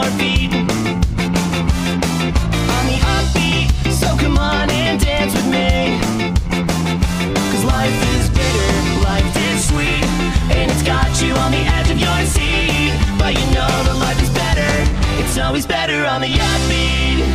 heartbeat. On the upbeat, so come on and dance with me. 'Cause life is bitter, life is sweet, and it's got you on the edge of your seat. But you know that life is better, it's always better on the upbeat.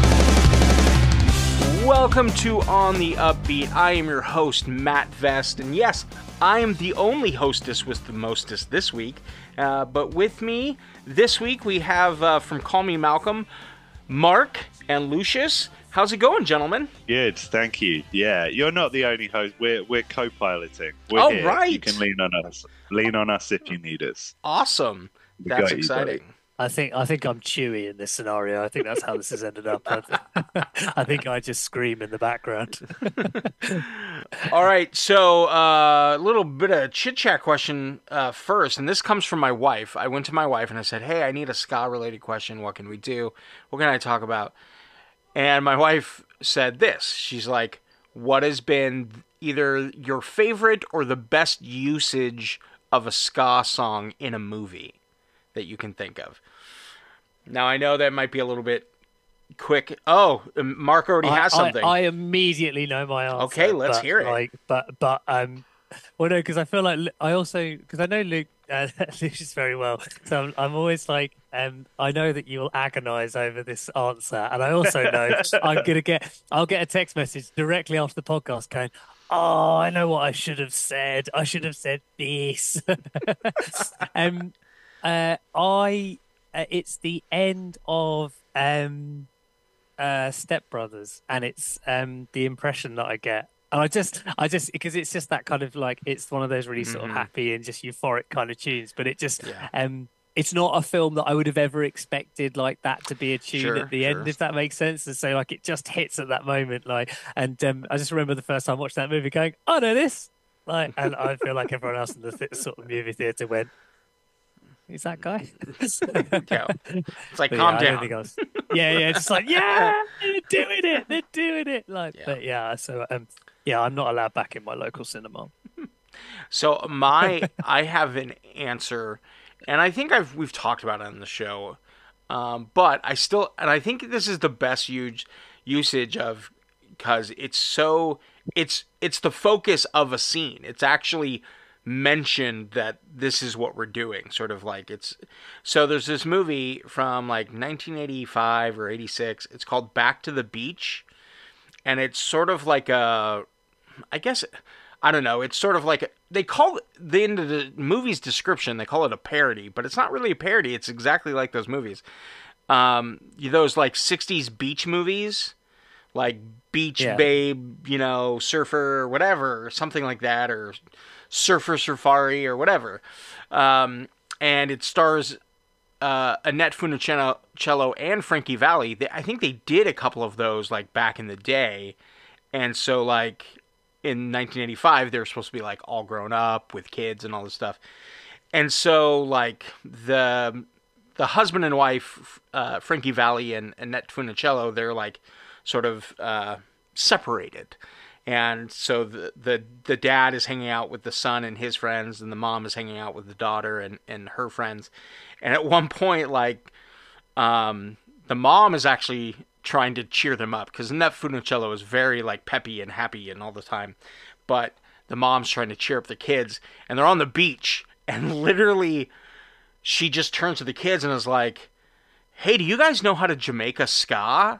Welcome to On the Upbeat. I am your host, Matt Vest, and yes, I am the only hostess with the mostest this week. But with me this week, we have from Call Me Malcolm, Mark and Lucius. How's it going, gentlemen? Good, thank you. Yeah, you're not the only host. We're co-piloting. Oh, here. right. You can lean on us. Lean on us if you need us. Awesome. That's got you, exciting. I think I'm Chewie in this scenario. I think that's how this has ended up. I think I just scream in the background. All right, so a little bit of chit-chat question first, and this comes from my wife. I went to my wife and I said, hey, I need a ska-related question. What can we do? What can I talk about? And my wife said this. She's like, what has been either your favorite or the best usage of a ska song in a movie that you can think of? Now, I know that might be a little bit quick. Oh, Mark already has something. I immediately know my answer. Okay, let's hear it. Well, no, because I feel like because I know Luke, Lucius very well, so I'm always like, I know that you'll agonize over this answer, and I also know I'll get a text message directly after the podcast going, oh, I know what I should have said. I should have said this. It's the end of Step Brothers, and it's the impression that I get, and I just because it's just that kind of like, it's one of those really sort of happy and just euphoric kind of tunes, but it just it's not a film that I would have ever expected like that to be a tune at the end, if that makes sense. And so like it just hits at that moment, like, and I just remember the first time I watched that movie going, I know this, like, and I feel like everyone else in the sort of movie theater went, who's that guy? Yeah. It's like, calm down. It's just like, yeah, they're doing it. Like, yeah. But yeah, so I'm not allowed back in my local cinema. So I have an answer, and I think we've talked about it on the show, but I think this is the best usage of, because it's the focus of a scene. It's actually mentioned that this is what we're doing, sort of like so there's this movie from like 1985 or 86. It's called Back to the Beach, and it's sort of like I don't know, it's sort of like they call it, the end of the movie's description, they call it a parody, but it's not really a parody. It's exactly like those movies, those like 60s beach movies, like Beach Babe, Surfer or whatever, or something like that, or Surfer Safari or whatever. And it stars Annette Funicello and Frankie Valli. I think they did a couple of those like back in the day. And so like in 1985, they were supposed to be like all grown up with kids and all this stuff. And so like the husband and wife, Frankie Valli and Annette Funicello, they're like sort of separated. And so the dad is hanging out with the son and his friends, and the mom is hanging out with the daughter and her friends. And at one point, like, the mom is actually trying to cheer them up, because Annette Funicello is very, like, peppy and happy and all the time. But the mom's trying to cheer up the kids, and they're on the beach, and literally she just turns to the kids and is like, hey, do you guys know how to Jamaica ska?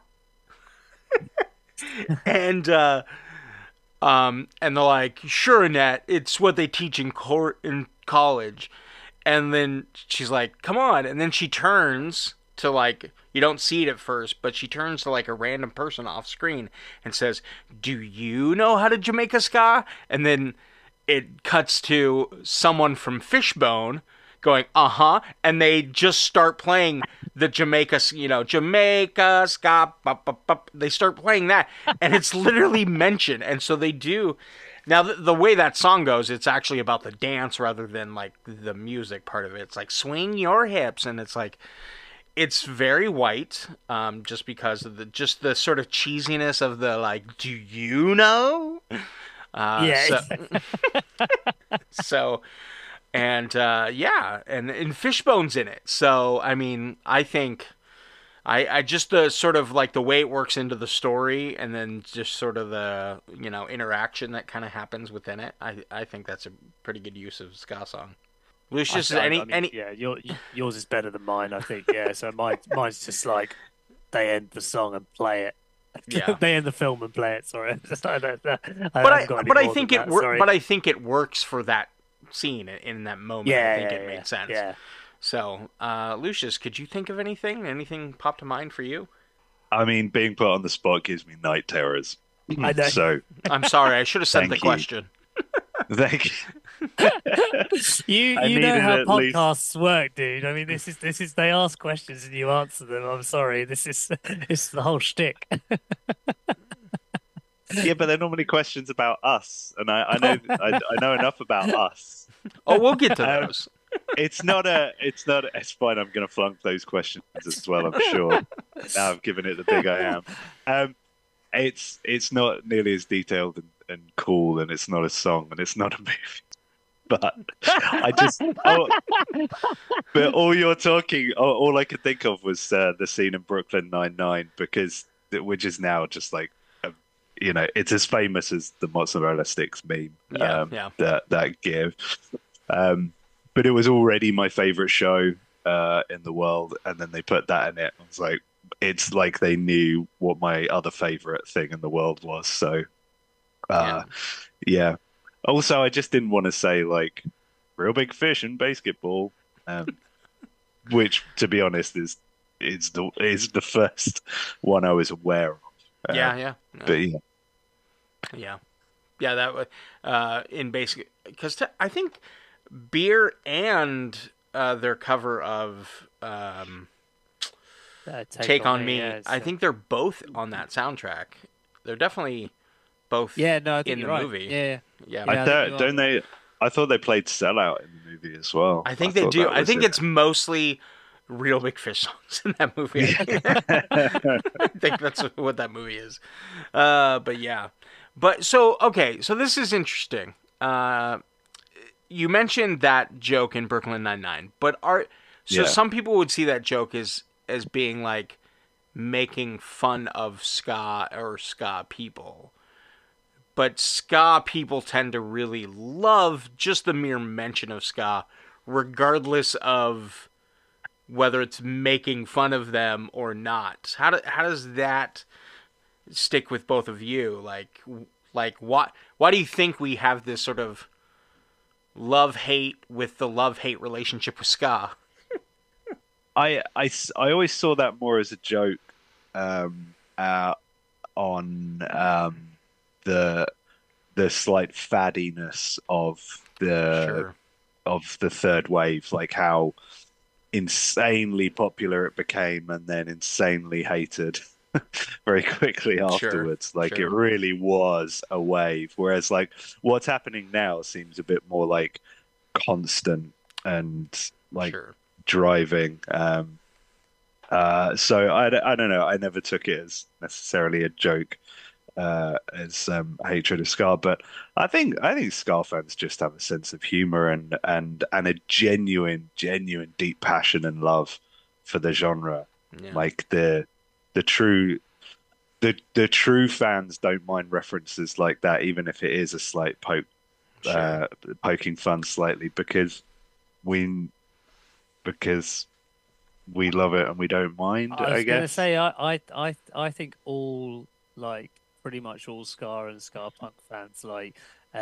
And they're like, sure, Annette, it's what they teach in college. And then she's like, come on. And then she turns to, like, you don't see it at first, but she turns to like a random person off screen and says, do you know how to Jamaica ska? And then it cuts to someone from Fishbone going, and they just start playing the Jamaica ska, they start playing that, and it's literally mentioned. And so they do. Now, the way that song goes, it's actually about the dance rather than like the music part of it. It's like, swing your hips, and it's like, it's very white, just because of the sort of cheesiness of the like, do you know? Yeah. So and and Fishbone's in it. So I mean, I think I just the sort of like the way it works into the story, and then just sort of the interaction that kind of happens within it. I think that's a pretty good use of ska song. Lucius, yeah, yours is better than mine, I think. Yeah, so mine's just like they end the song and play it. Yeah. They end the film and play it. Sorry, but I think it works for that scene in that moment. Yeah, I think it makes sense. Yeah. So, Lucius, could you think of anything? Anything pop to mind for you? I mean, being put on the spot gives me night terrors. I know. So I'm sorry, I should have said the Thank you. question. thank you. You I know needed how at least- podcasts work, dude. I mean, this is they ask questions and you answer them. I'm sorry, this is the whole shtick. Yeah, but they're normally questions about us, and I know enough about us. Oh, we'll get to those. It's fine. I'm going to flunk those questions as well, I'm sure. Now I've given it the big I am. It's not nearly as detailed and cool, and it's not a song, and it's not a movie. But but all you're talking, all I could think of was the scene in Brooklyn Nine-Nine, which is now just like, it's as famous as the mozzarella sticks meme. That give. But it was already my favorite show in the world, and then they put that in it. I was like, it's like they knew what my other favorite thing in the world was. So, yeah. Also, I just didn't want to say like real big fish in basketball, which, to be honest, is the first one I was aware of. But yeah. That would in basic because I think Beer and their cover of Take on Me. Yeah, I think they're both on that soundtrack. They're definitely both. Yeah, no, I think in the right. movie. Yeah. Don't they? I thought they played Sellout in the movie as well. I think they do. I think it's mostly Real Big Fish songs in that movie. I think that's what that movie is. But yeah. But so this is interesting. You mentioned that joke in Brooklyn Nine-Nine, but some people would see that joke as being like making fun of ska or ska people. But ska people tend to really love just the mere mention of ska, regardless of whether it's making fun of them or not. How does that stick with both of you? Like why do you think we have this sort of love-hate with the love-hate relationship with ska? I always saw that more as a joke on the slight faddiness of the third wave, like how insanely popular it became and then insanely hated very quickly afterwards. It really was a wave, whereas like what's happening now seems a bit more like constant and like driving. So I don't know. I never took it as necessarily a joke, as hatred of ska, but I think ska fans just have a sense of humor and a genuine deep passion and love for the genre. Yeah. Like the true fans don't mind references like that, even if it is a slight poking fun slightly, because we love it and we don't mind. I guess. Gonna say I think all like pretty much all ska and ska punk fans like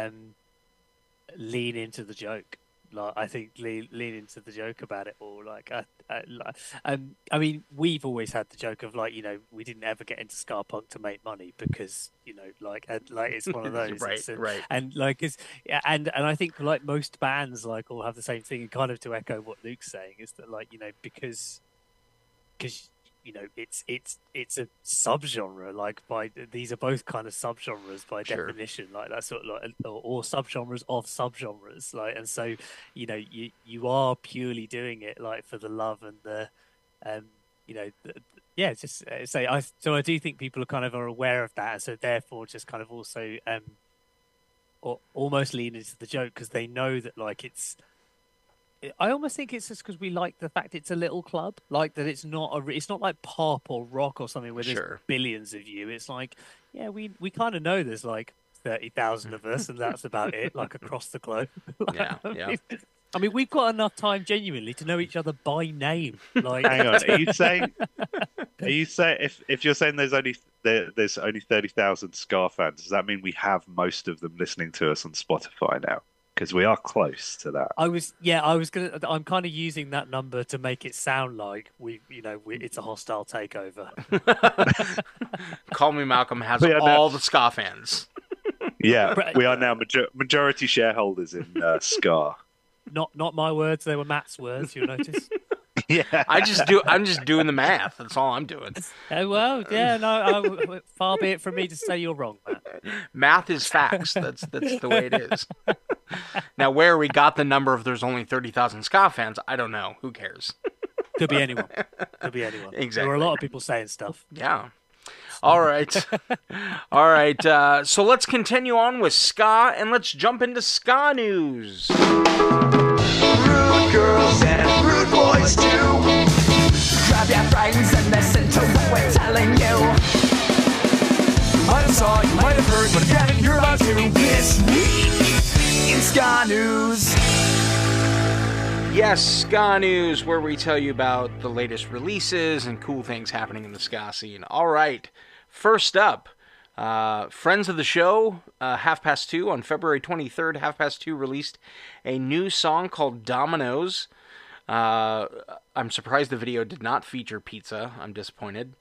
lean into the joke. Like I think lean into the joke about it all. Like I mean, we've always had the joke of like, we didn't ever get into ska punk to make money because like it's one of those. right. And like and I think like most bands like all have the same thing. And kind of to echo what Luke's saying is that like because it's a subgenre, like these are both kind of subgenres by definition, like that sort of like or subgenres of subgenres, like, and so you are purely doing it like for the love and the so I do think people are aware of that, and so therefore just kind of also or almost lean into the joke because they know that like it's I almost think it's just because we like the fact it's a little club, like that it's not it's not like pop or rock or something where there's billions of you. It's like, yeah, we kind of know there's like 30,000 of us, and that's about it, like across the globe. Yeah. I mean, we've got enough time genuinely to know each other by name. Like, hang on, are you saying if you're saying there's only 30,000 Scar fans, does that mean we have most of them listening to us on Spotify now? Because we are close to that. I'm kind of using that number to make it sound like it's a hostile takeover. Call Me Malcolm has all the ska fans. Yeah, we are now majority shareholders in Scar. Not my words; they were Matt's words. You'll notice. Yeah, I'm just doing the math. That's all I'm doing. Well, yeah, no. Far be it from me to say you're wrong, Matt. Math is facts. That's the way it is. Now, where we got the number of there's only 30,000 ska fans, I don't know. Who cares? Could be anyone. Exactly. There were a lot of people saying stuff. Yeah. All right. All right. So let's continue on with ska, and let's jump into ska news. Rude girls and rude boys too. Grab your friends and listen to what we're telling you. Might have saw, you might have heard, but if you haven't, you're about to. This week in ska news. Yes, ska news, where we tell you about the latest releases and cool things happening in the ska scene. All right. First up, friends of the show, 2:30 on February 23rd, 2:30 released a new song called Dominoes. I'm surprised the video did not feature pizza. I'm disappointed.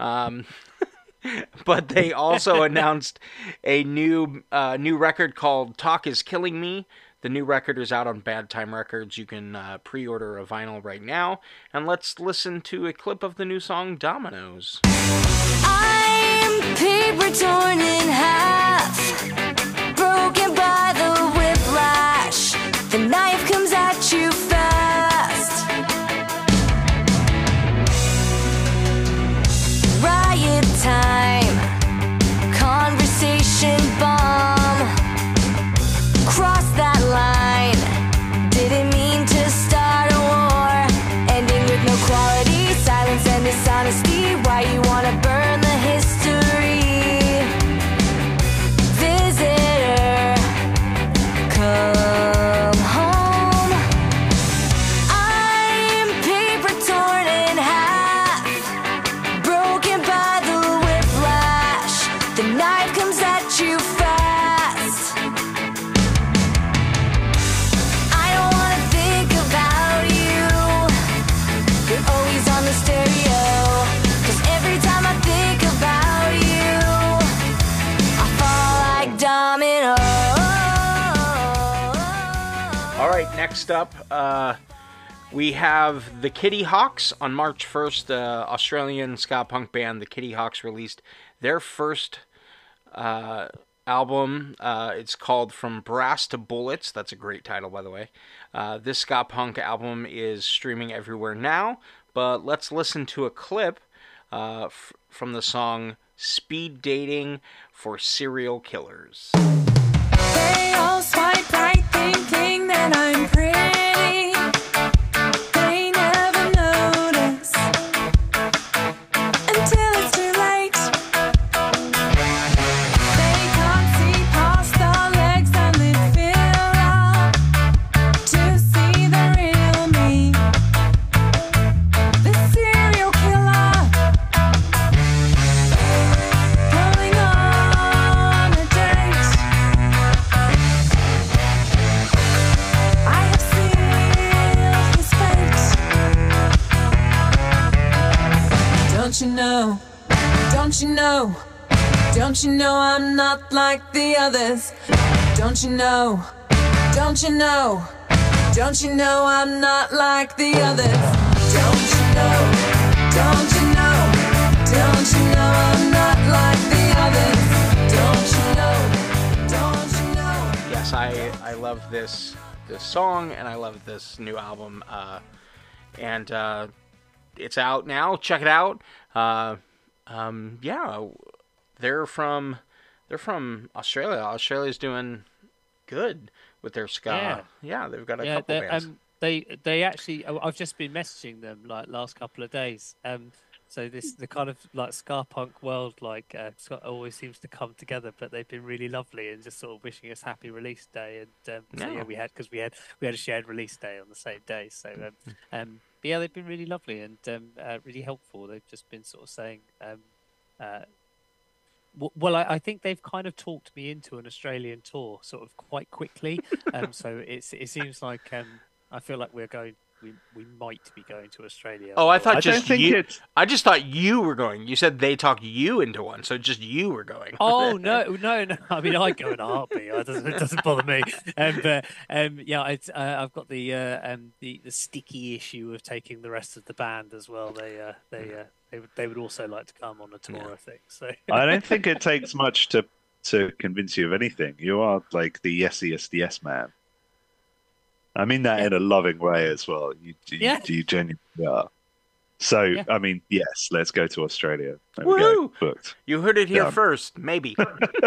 But they also announced a new record called Talk Is Killing Me. The new record is out on Bad Time Records. You can pre-order a vinyl right now. And let's listen to a clip of the new song Dominoes. I'm paper torn in half, broken by the whiplash. The knife comes at you fast. Riot time, conversation bomb. Cross that line, didn't mean to start a war. Ending with no quality, silence and dishonesty. Why you wanna burn the history? Visitor, come home. I'm paper torn in half, broken by the whiplash. The knife comes at you fast. I don't wanna think about you. You're always on the stereo. 'Cause every time I think about you, I fall like dominoes. All right, next up, we have the Kitty Hawks. On March 1st, Australian ska punk band The Kitty Hawks released their first album. It's called From Brass to Bullets. That's a great title, by the way. This ska punk album is streaming everywhere now, but let's listen to a clip from the song Speed Dating for Serial Killers. They all swipe right thinking that I'm pretty. They never notice until it's too late. They can't see past the legs and they fill up to see the real me. The serial killer going on a date. I have sealed his fate. Don't you know? Don't you know? Don't you know I'm not like the others? Don't you know? Don't you know? Don't you know I'm not like the others? Don't you know? Don't you know? Don't you know I'm not like the others? Don't you know? Don't you know? Yes, I love this song, and I love this new album. And it's out now. Check it out. Yeah, they're from Australia. Australia's doing good with their ska. Yeah, they've got a couple bands. they actually. I've just been messaging them like last couple of days. So the kind of like ska punk world always seems to come together, but they've been really lovely and just sort of wishing us happy release day. And so yeah, we had a shared release day on the same day. So but yeah, they've been really lovely and really helpful. They've just been sort of saying. Well, I think they've kind of talked me into an Australian tour sort of quite quickly. So it seems like I feel like we might be going to Australia. Oh, I thought I don't just think you. it's- I just thought you were going. You said they talked you into one, so just you were going. Oh no! I mean, I go in a heartbeat. It doesn't bother me. But yeah, I've got the sticky issue of taking the rest of the band as well. They would also like to come on a tour, I think. So I don't think it takes much to convince you of anything. You are like the yes man. I mean that in a loving way as well. You genuinely are. So, Yeah. I mean, yes, let's go to Australia. There Woo! we go. Booked. You heard it here Done. first, maybe.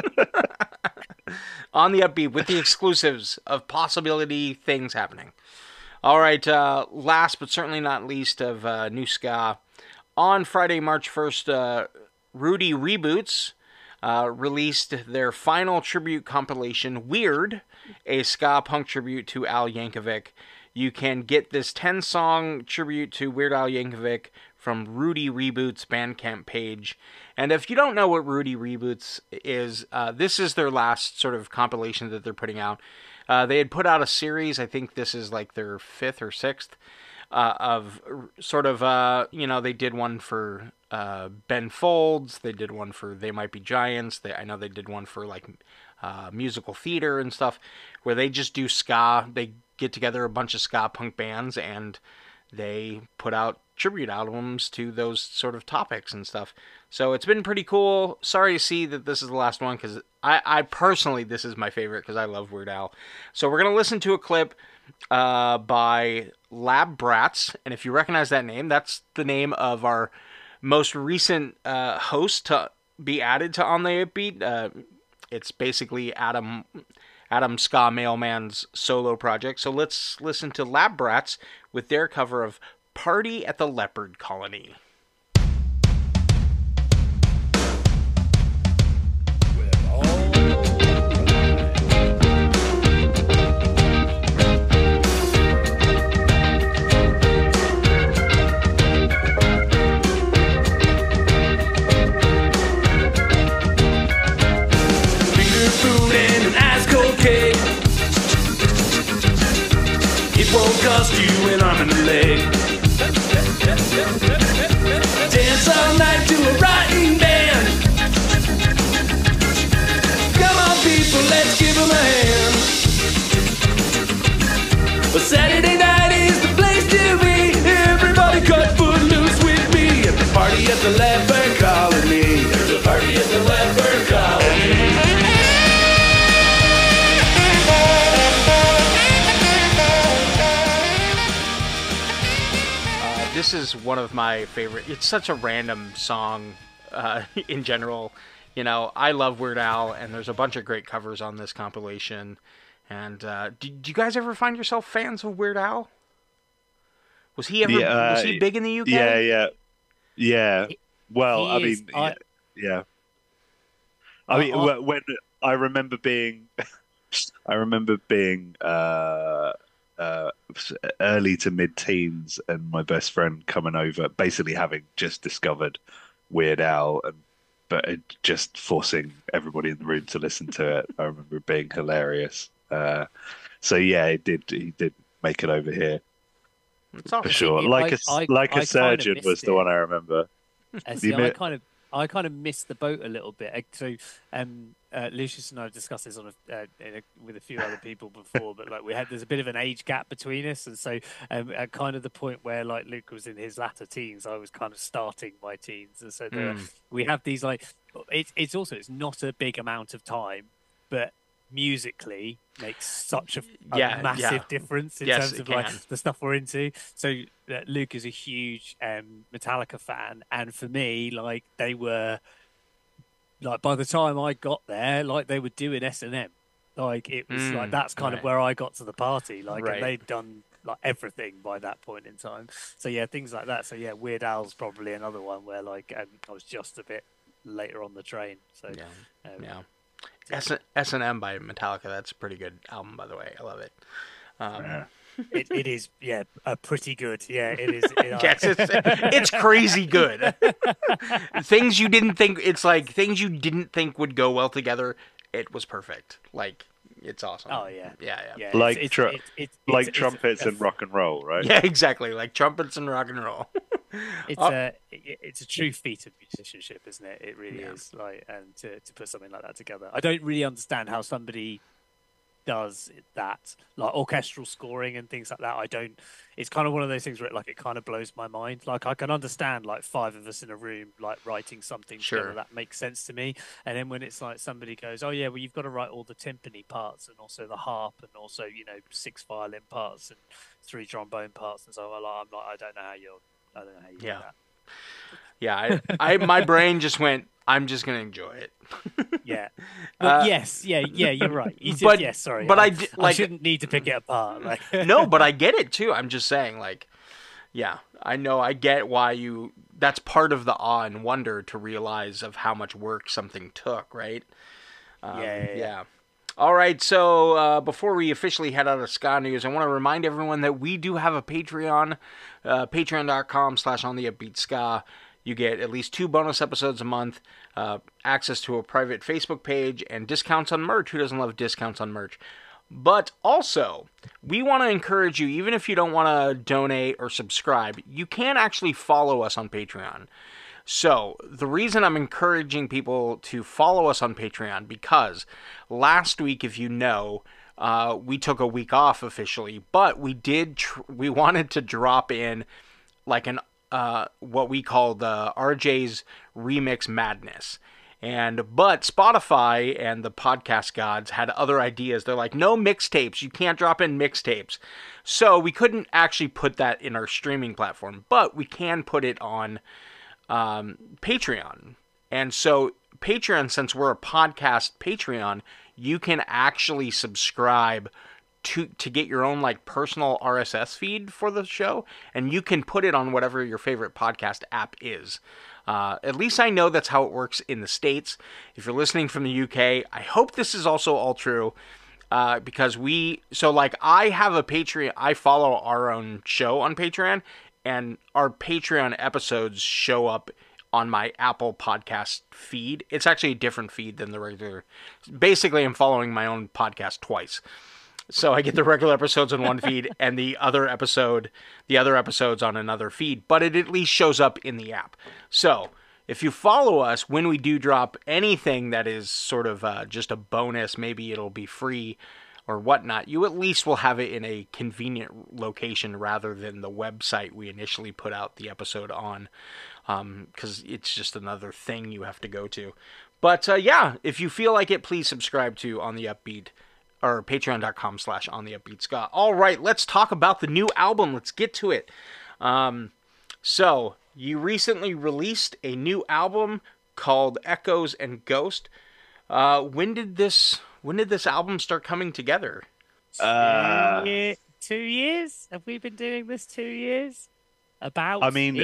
On the upbeat with the exclusives of possibility things happening. All right, last but certainly not least of new ska. On Friday, March 1st, Rudy Reboots released their final tribute compilation, Weird, a ska punk tribute to Al Yankovic. You can get this 10-song tribute to Weird Al Yankovic from Rudy Reboots Bandcamp page. And if you don't know what Rudy Reboots is, this is their last sort of compilation that they're putting out. They had put out a series, I think this is like their 5th or 6th, of sort of, they did one for Ben Folds, they did one for They Might Be Giants, I know they did one for like musical theater and stuff, where they just do ska. They get together a bunch of ska punk bands and they put out tribute albums to those sort of topics and stuff. So it's been pretty cool. Sorry to see that this is the last one, because I personally, this is my favorite because I love Weird Al. So we're going to listen to a clip by Lab Brats, and if you recognize that name, that's the name of our most recent host to be added to On the Upbeat. It's basically Adam Ska Mailman's solo project. So let's listen to Lab Brats with their cover of Party at the Leopard Colony. Finger food and an ice cold cake. It won't cost you an arm and a leg. Dance all night to a rocking band. Come on, people, let's give them a hand. But Saturday night is the place to be. Everybody cut foot loose with me at the party at the Leopard Colony. There's a party at the Leopard Colony. This is one of my favorite. It's such a random song in general. You know, I love Weird Al, and there's a bunch of great covers on this compilation. And do you guys ever find yourself fans of Weird Al? Was he ever was he big in the UK? Yeah. Well, I He is- mean, yeah. I mean, when I remember being, early to mid-teens, and my best friend coming over, basically having just discovered Weird Al, but just forcing everybody in the room to listen to it. I remember it being hilarious. So yeah, he did make it over here It's awesome. for sure. I A kinda Surgeon missed was the it. one I remember. See, You I kind of missed the boat a little bit. So, Lucius and I have discussed this with a few other people before, but like there's a bit of an age gap between us, and so at kind of the point where like Luke was in his latter teens, I was kind of starting my teens, and so we have these like it's not a big amount of time, but musically makes such a massive difference in Yes, terms it of like can. the stuff we're into. So Luke is a huge Metallica fan, and for me, like they were like by the time I got there, like they were doing S&M. Like it was like that's kind of where I got to the party. Like Right. and they'd done like everything by that point in time. So yeah, things like that. So yeah, Weird Al's probably another one where like I was just a bit later on the train. So yeah. S&M by Metallica. That's a pretty good album, by the way. I love it. It is, yeah, pretty good. Yeah, it is. Yes, it's crazy good. Things you didn't think. It's like things you didn't think would go well together. It was perfect. Like it's awesome. Oh yeah, yeah. Like it's trumpets and rock and roll, right? Yeah, exactly. Like trumpets and rock and roll. It's a true feat of musicianship, isn't it? It really is. Like, and to put something like that together, I don't really understand how somebody does that, like orchestral scoring and things like that. I don't. It's kind of one of those things where it kind of blows my mind. Like I can understand like 5 of us in a room like writing something together that makes sense to me. And then when it's like somebody goes, "Oh yeah, well you've got to write all the timpani parts and also the harp and also 6 violin parts and 3 trombone parts and so on." I'm like, I don't know how you do that. Yeah, I my brain just went, I'm just gonna enjoy it. Yeah. Well, yes. Yeah. You're right. Sorry. But I shouldn't need to pick it apart. Like. No, but I get it too. I'm just saying, like, yeah, I know. I get why that's part of the awe and wonder to realize of how much work something took, right? Yeah. All right, so before we officially head out of ska news, I want to remind everyone that we do have a Patreon, patreon.com/ontheupbeatska. You get at least 2 bonus episodes a month, access to a private Facebook page, and discounts on merch. Who doesn't love discounts on merch? But also, we want to encourage you, even if you don't want to donate or subscribe, you can actually follow us on Patreon. So, the reason I'm encouraging people to follow us on Patreon, because last week, if you know, we took a week off officially, but we we wanted to drop in like an what we call the RJ's Remix Madness. But Spotify and the podcast gods had other ideas. They're like, no mixtapes. You can't drop in mixtapes. So we couldn't actually put that in our streaming platform, but we can put it on Patreon. And so Patreon, since we're a podcast Patreon, you can actually subscribe to get your own like personal RSS feed for the show, and you can put it on whatever your favorite podcast app is. At least I know that's how it works in the States. If you're listening from the UK, I hope this is also all true, because I have a Patreon. I follow our own show on Patreon, and our Patreon episodes show up on my Apple podcast feed. It's actually a different feed than the regular. Basically, I'm following my own podcast twice. So I get the regular episodes on one feed and the other episodes on another feed, but it at least shows up in the app. So if you follow us, when we do drop anything that is sort of just a bonus, maybe it'll be free or whatnot, you at least will have it in a convenient location rather than the website we initially put out the episode on, because it's just another thing you have to go to. But if you feel like it, please subscribe to On the Upbeat, or patreon.com/ontheupbeatska. All right, let's talk about the new album. Let's get to it. So you recently released a new album called Echoes and Ghost. When did this album start coming together? 2 years? Have we been doing this 2 years? About. I mean,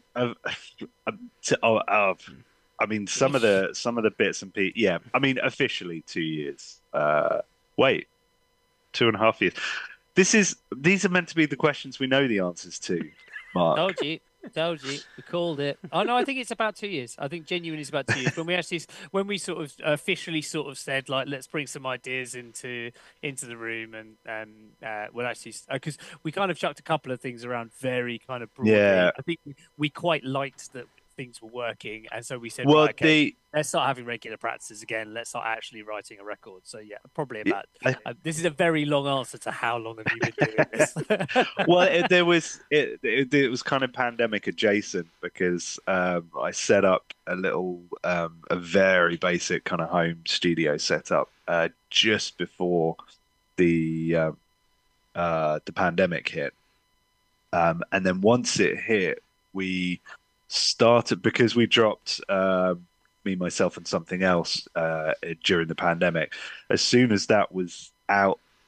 some of the bits and pieces. Yeah, I mean, officially 2 years. Wait, 2.5 years. These are meant to be the questions we know the answers to, Mark. Told you. We called it. Oh no, I think it's about 2 years. I think genuinely it's about 2 years. When we sort of officially sort of said like, let's bring some ideas into the room, and we'll actually, because we kind of chucked a couple of things around very kind of broadly. Yeah. I think we quite liked that things were working, and so we said, well, right, okay, let's start having regular practices again. Let's start actually writing a record. So yeah, probably about. This is a very long answer to how long have you been doing this? Well, it was kind of pandemic adjacent, because I set up a very basic kind of home studio setup just before the pandemic hit, and then once it hit, we started, because we dropped Me, Myself, and Something Else during the pandemic. As soon as that was out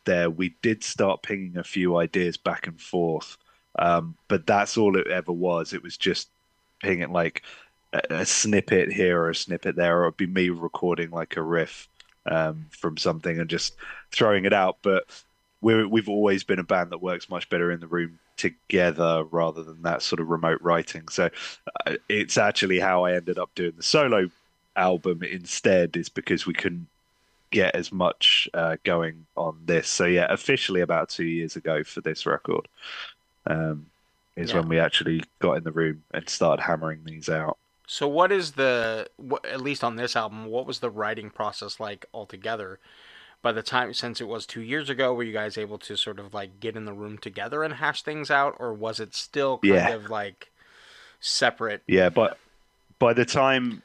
there, we did start pinging a few ideas back and forth. But that's all it ever was. It was just pinging like a snippet here or a snippet there, or it'd be me recording like a riff from something and just throwing it out. But we've always been a band that works much better in the room together rather than that sort of remote writing. So it's actually how I ended up doing the solo album instead, is because we couldn't get as much going on this. So yeah, officially about 2 years ago for this record is when we actually got in the room and started hammering these out. So what is at least on this album, what was the writing process like altogether? By the time, since it was 2 years ago, were you guys able to sort of like get in the room together and hash things out, or was it still kind of like separate? Yeah, but by the time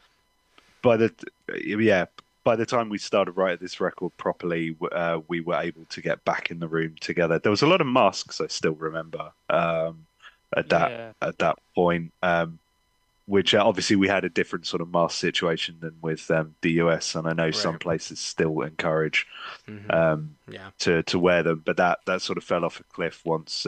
by the time we started writing this record properly, we were able to get back in the room together. There was a lot of masks, I still remember, at that point, which obviously we had a different sort of mask situation than with the US, and I know some places still encourage to wear them, but that sort of fell off a cliff once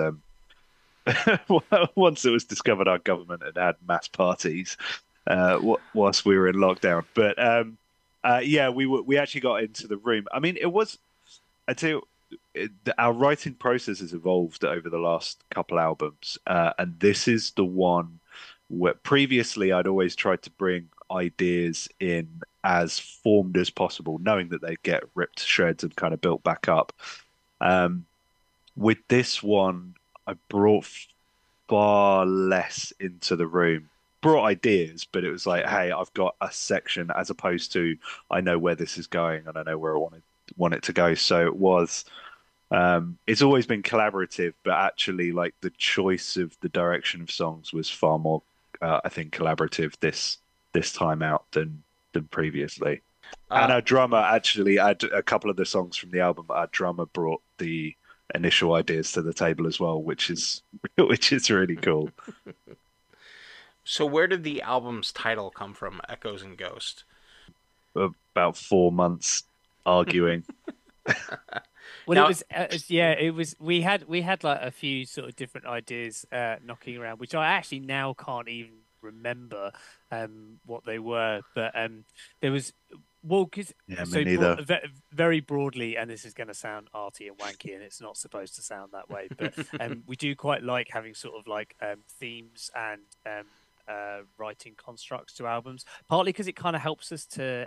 once it was discovered our government had mass parties whilst we were in lockdown. But we actually got into the room. I mean, I'd say our writing process has evolved over the last couple albums, and this is the one where previously I'd always tried to bring ideas in as formed as possible, knowing that they'd get ripped to shreds and kind of built back up. With this one, I brought far less into the room. Brought ideas, but it was like, hey, I've got a section, as opposed to I know where this is going and I know where I want it to go. So it was. It's always been collaborative, but actually, like the choice of the direction of songs was far more, I think, collaborative this time out than previously. And our drummer actually, a couple of the songs from the album, our drummer brought the initial ideas to the table as well, which is really cool. So where did the album's title come from, Echoes and Ghost? About 4 months arguing. Well, now, it was. We had like a few sort of different ideas knocking around, which I actually now can't even remember what they were. But there was because very broadly, and this is going to sound arty and wanky, and it's not supposed to sound that way. But we do quite like having sort of like themes and writing constructs to albums, partly because it kind of helps us to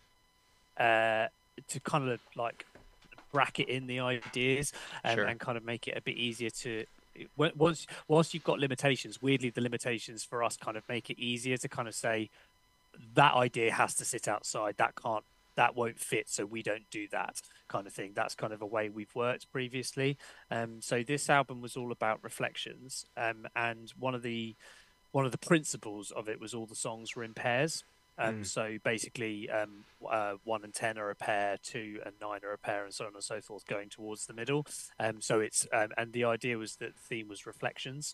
kind of like bracket in the ideas and kind of make it a bit easier to whilst you've got limitations. Weirdly, the limitations for us kind of make it easier to kind of say that idea has to sit outside, that won't fit, so we don't do that kind of thing. That's kind of a way we've worked previously. So this album was all about reflections, and one of the principles of it was all the songs were in pairs. So basically, 1 and 10 are a pair, 2 and 9 are a pair, and so on and so forth, going towards the middle. So it's and the idea was that the theme was reflections.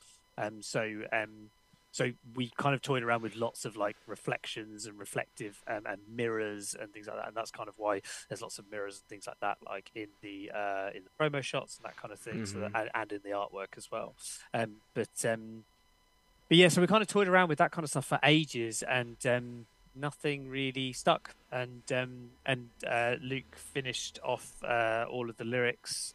So we kind of toyed around with lots of like reflections and reflective and mirrors and things like that, and that's kind of why there's lots of mirrors and things like that, like in the promo shots and that kind of thing, so that, and in the artwork as well. But yeah, so we kind of toyed around with that kind of stuff for ages, and nothing really stuck. And Luke finished off all of the lyrics.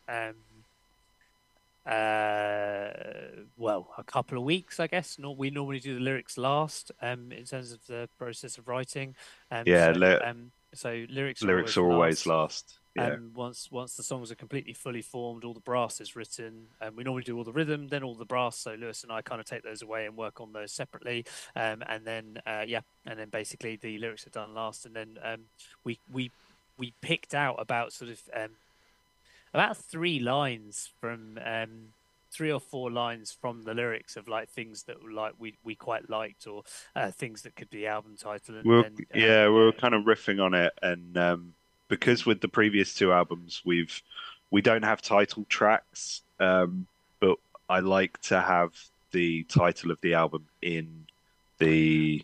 Well, a couple of weeks, I guess. We normally do the lyrics last in terms of the process of writing. So lyrics are always last. Yeah. Once the songs are completely fully formed, all the brass is written, and we normally do all the rhythm, then all the brass. So Lewis and I kind of take those away and work on those separately, and then basically the lyrics are done last, and then we picked out about sort of about 3 lines from 3 or 4 lines from the lyrics of like things that like we quite liked, or things that could be album title. And we were kind of riffing on it, and because with the previous 2 albums we don't have title tracks, but I like to have the title of the album in the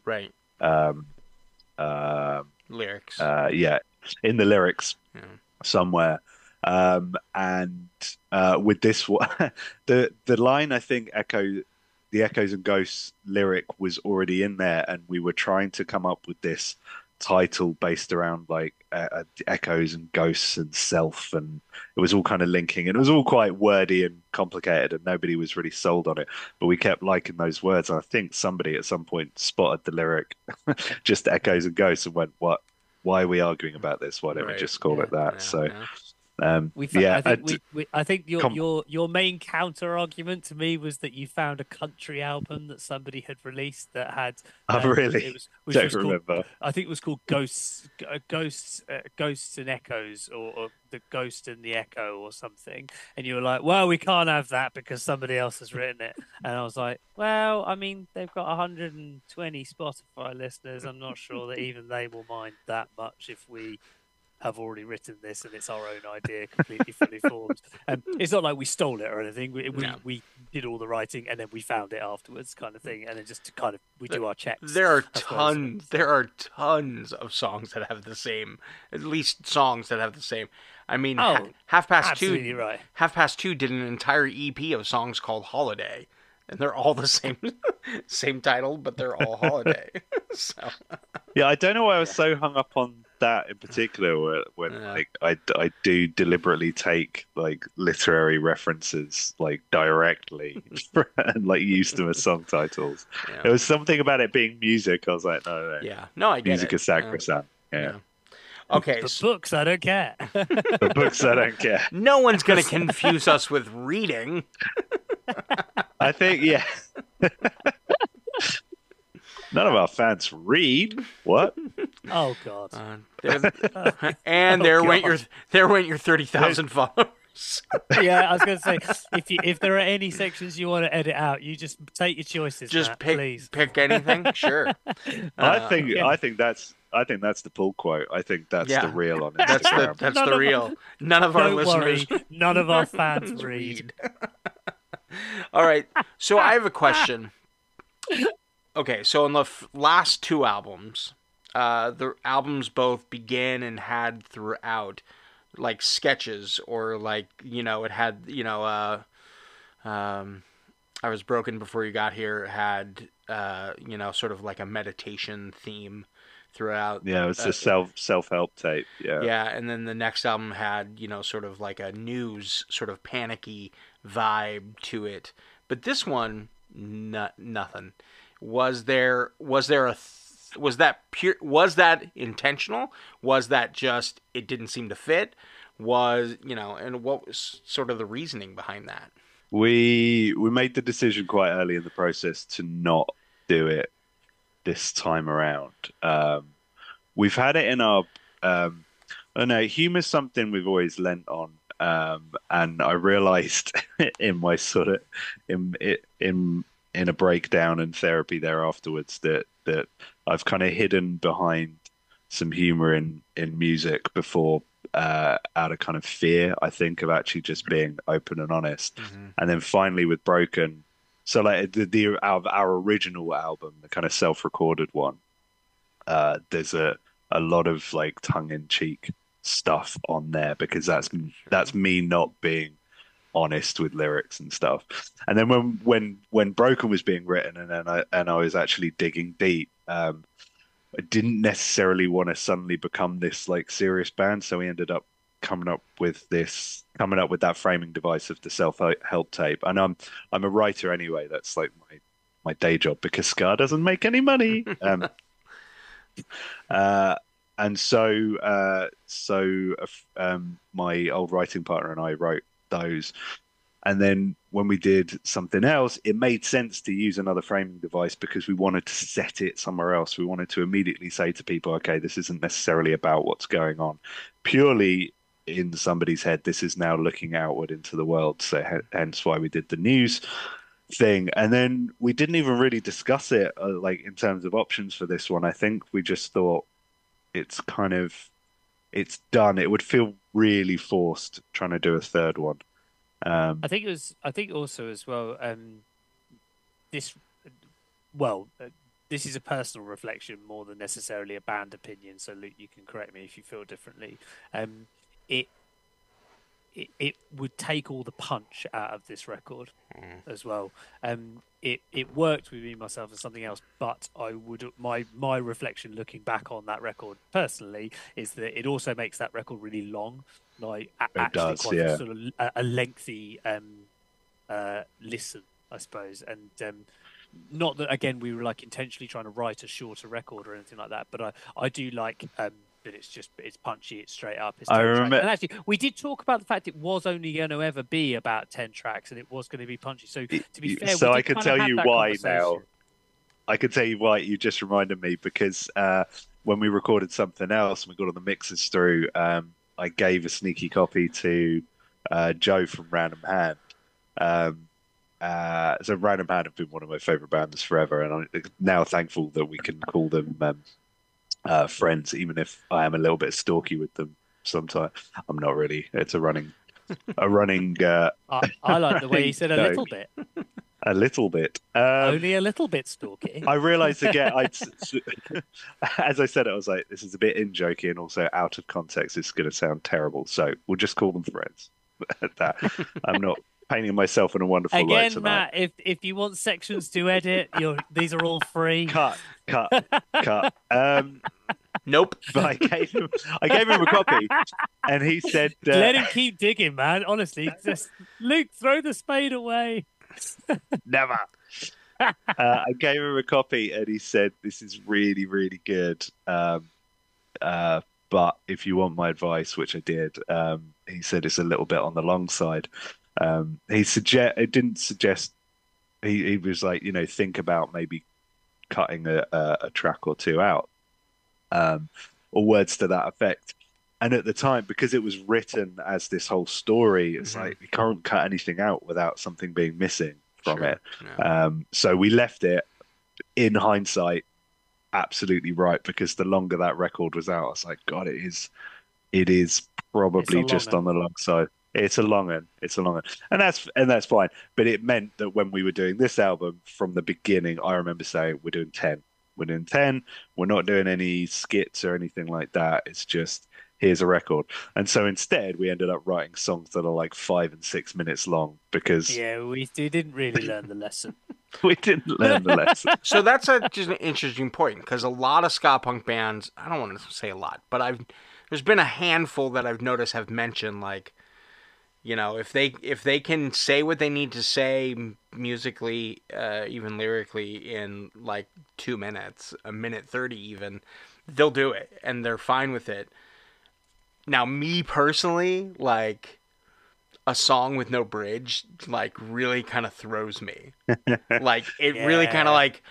lyrics. In the lyrics somewhere. And with this one, the line I think the Echoes and Ghosts lyric was already in there, and we were trying to come up with this title based around like echoes and ghosts and self, and it was all kind of linking, and it was all quite wordy and complicated, and nobody was really sold on it. But we kept liking those words, and I think somebody at some point spotted the lyric, just echoes and ghosts, and went, "What? Why are we arguing about this? Why don't we Right. just call it that?" Yeah, So. yeah. Yeah, I think com- your main counter argument to me was that you found a country album that somebody had released that had really which don't was called, remember. I think it was called Ghosts and Echoes, or the Ghost and the Echo or something, and you were like, well, we can't have that because somebody else has written it, and I was like, well, I mean, they've got 120 Spotify listeners. I'm not sure that even they will mind that much if we have already written this and it's our own idea, completely fully formed. It's not like we stole it or anything. We did all the writing and then we found it afterwards, kind of thing. And then just to kind of we do our checks. There are I suppose. tons of songs that have the same, at least songs that have the same. I mean, Oh, Half Past absolutely Two, right. Half Past Two did an entire EP of songs called Holiday, and they're all the same, same title, but they're all Holiday. So Yeah, I don't know why I was so hung up on that in particular. When Yeah. like I do deliberately take like literary references like directly and like use them as song titles. Yeah. There was something about it being music. I was like, no, yeah, no, I get music it. is sacrosanct. Yeah, Yeah. Okay, But books, I don't care. the books I don't care. no one's gonna confuse us with reading. I think yeah. None of our fans read. What? Oh God. And there went your 30,000 followers. Yeah, I was going to say if there are any sections you want to edit out, you just take your choices. Just Matt, pick please. anything. Sure. I think yeah. I think that's the pull quote. I think that's Yeah. the real on That's Instagram. that's None the of real. None of our Don't listeners worry, none of our fans read. All right. So I have a question. Okay, so on the last two albums, the albums both began and had throughout like sketches or like, it had, I Was Broken Before You Got Here had, sort of like a meditation theme throughout. Yeah, it's a self-help tape. Yeah. Yeah, and then the next album had, sort of like a news, sort of panicky vibe to it. But this one, nothing. Was that intentional? Was that just it didn't seem to fit? And what was sort of the reasoning behind that? We made the decision quite early in the process to not do it this time around. We've had it in our I don't know, humor's something we've always lent on. And I realized in my sort of in a breakdown and therapy there afterwards that I've kind of hidden behind some humor in music before out of kind of fear, I think, of actually just being open and honest. Mm-hmm. And then finally with Broken, so like our original album, the kind of self-recorded one, there's a lot of like tongue-in-cheek stuff on there because that's me not being honest with lyrics and stuff. And then when Broken was being written and I was actually digging deep, I didn't necessarily want to suddenly become this like serious band, so we ended up coming up with that framing device of the self-help tape. And I'm a writer anyway. That's like my day job because Ska doesn't make any money. And so my old writing partner and I wrote those. And then when we did something else, it made sense to use another framing device because we wanted to set it somewhere else. We wanted to immediately say to people, okay, this isn't necessarily about what's going on. Purely in somebody's head, this is now looking outward into the world. So hence why we did the news thing. And then we didn't even really discuss it like in terms of options for this one. I think we just thought it's done. It would feel really forced trying to do a third one. I think also as well. This is a personal reflection more than necessarily a band opinion. So Luke, you can correct me if you feel differently. it would take all the punch out of this record as well. It worked with me, myself, and something else, but I would my reflection looking back on that record personally is that it also makes that record really long, like actually does, quite yeah. sort of a lengthy listen, I suppose, and not that again we were like intentionally trying to write a shorter record or anything like that, but I do like that it's punchy, it's straight up. It's 10 I tracks. remember- And actually, we did talk about the fact it was only going to ever be about 10 tracks, and it was going to be punchy. So to be fair, So we I did can kind tell of have you that why conversation. now. I can tell you why. You just reminded me because when we recorded something else and we got all the mixes through, I gave a sneaky copy to Joe from Random Hand. So Random Hand have been one of my favorite bands forever, and I'm now thankful that we can call them friends, even if I am a little bit stalky with them sometimes. I'm not really. It's a running. I like the way he said a No. little bit. A little bit. Only a little bit stalky. I realised again, as I said it, I was like, this is a bit in-jokey and also out of context. It's going to sound terrible. So we'll just call them friends. That I'm not painting myself in a wonderful light Again, tonight. Matt, if you want sections to edit, these are all free. Cut. Nope. But I gave him a copy, and he said, Let him keep digging, man. Honestly, just Luke, throw the spade away. never. I gave him a copy, and he said, "This is really, really good. But if you want my advice, which I did, he said it's a little bit on the long side. It didn't suggest. He was like, think about maybe cutting a track or two out, or words to that effect." And at the time, because it was written as this whole story, it's like we can't cut anything out without something being missing from Sure. it. Yeah. So we left it. In hindsight, absolutely right, because the longer that record was out, I was like, God, it is probably It's a just long on the long side. It's a long one, and that's fine. But it meant that when we were doing this album from the beginning, I remember saying, "We're doing 10. We're doing 10. We're not doing any skits or anything like that. It's just here's a record." And so instead, we ended up writing songs that are like 5 and 6 minutes long because Yeah, we didn't really learn the lesson. we didn't learn the lesson. So that's just an interesting point because a lot of ska punk bands, I don't want to say a lot, but there's been a handful that I've noticed have mentioned like, if they can say what they need to say musically, even lyrically in like 2 minutes, a minute 30 even, they'll do it and they're fine with it. Now, me personally, like a song with no bridge, like really kind of throws me. Like it really kind of like,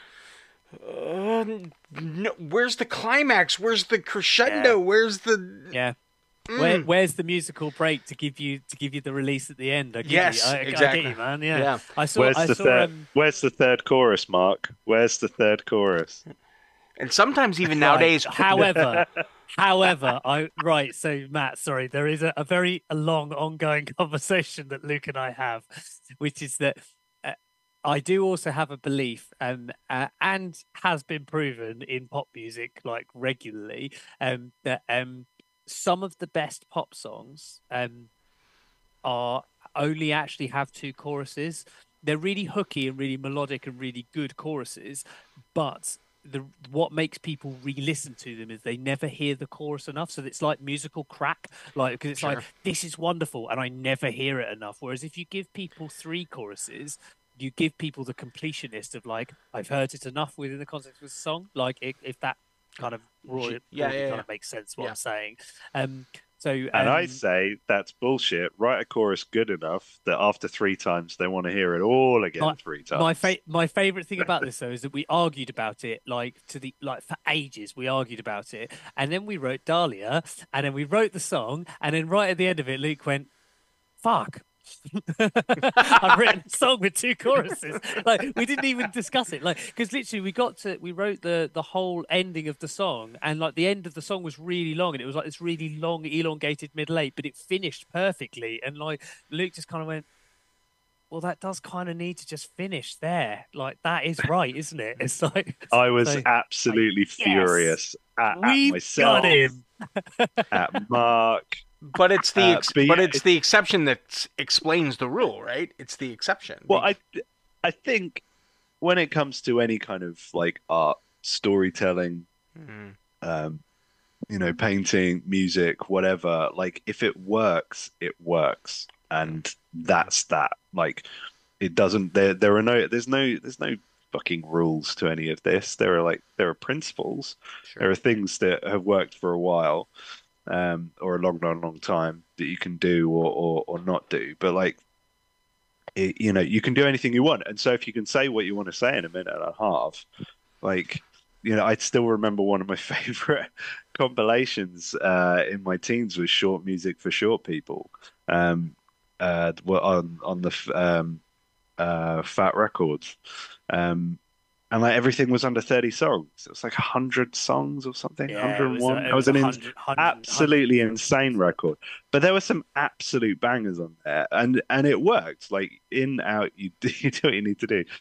no, where's the climax? Where's the crescendo? Yeah. Where's the Yeah. Where's the musical break to give you the release at the end? I get Yes, you. I exactly. get you, man. Yeah. Yeah. I saw. Where's the third chorus, Mark? Where's the third chorus? And sometimes even nowadays, However, so Matt, sorry, there is a very long ongoing conversation that Luke and I have, which is that I do also have a belief, and has been proven in pop music like regularly, that some of the best pop songs are only actually have 2 choruses. They're really hooky and really melodic and really good choruses, but what makes people re-listen to them is they never hear the chorus enough. So it's like musical crack, like because it's like this is wonderful and I never hear it enough. Whereas if you give people 3 choruses, you give people the completionist of like I've heard it enough within the context of the song. Like if that kind of broadly kind of makes sense what I'm saying. And I say that's bullshit. Write a chorus good enough that after 3 times they want to hear it all again 3 times. My favorite thing about this though is that we argued about it for ages. We argued about it, and then we wrote Dahlia, and then we wrote the song, and then right at the end of it, Luke went, "Fuck." I've written a song with 2 choruses. Like we didn't even discuss it. Like because literally we wrote the whole ending of the song, and like the end of the song was really long, and it was like this really long, elongated middle 8, but it finished perfectly. And like Luke just kind of went, "Well, that does kind of need to just finish there. Like that is right, isn't it?" It's like I was absolutely furious at we myself, got him. at Mark, But it's the but yeah, it's the exception that explains the rule, right? It's the exception. well, I think when it comes to any kind of like art, storytelling, Mhm. um, painting, music, whatever, like if it works, it works, and that's that. Like it doesn't. There are no. There's no fucking rules to any of this. There are principles. There Sure. are things that have worked for a while, or a long, long, long time that you can do or not do. But like you can do anything you want. And so if you can say what you want to say in a minute and a half, like, I still remember one of my favorite compilations in my teens was short music for short people. On the Fat Records. And like everything was under 30 songs. It was like 100 songs or something, Yeah, 101. it It was was a an hundred, absolutely insane record. But there were some absolute bangers on there, and it worked. Like in out, you do, you do what you need to do.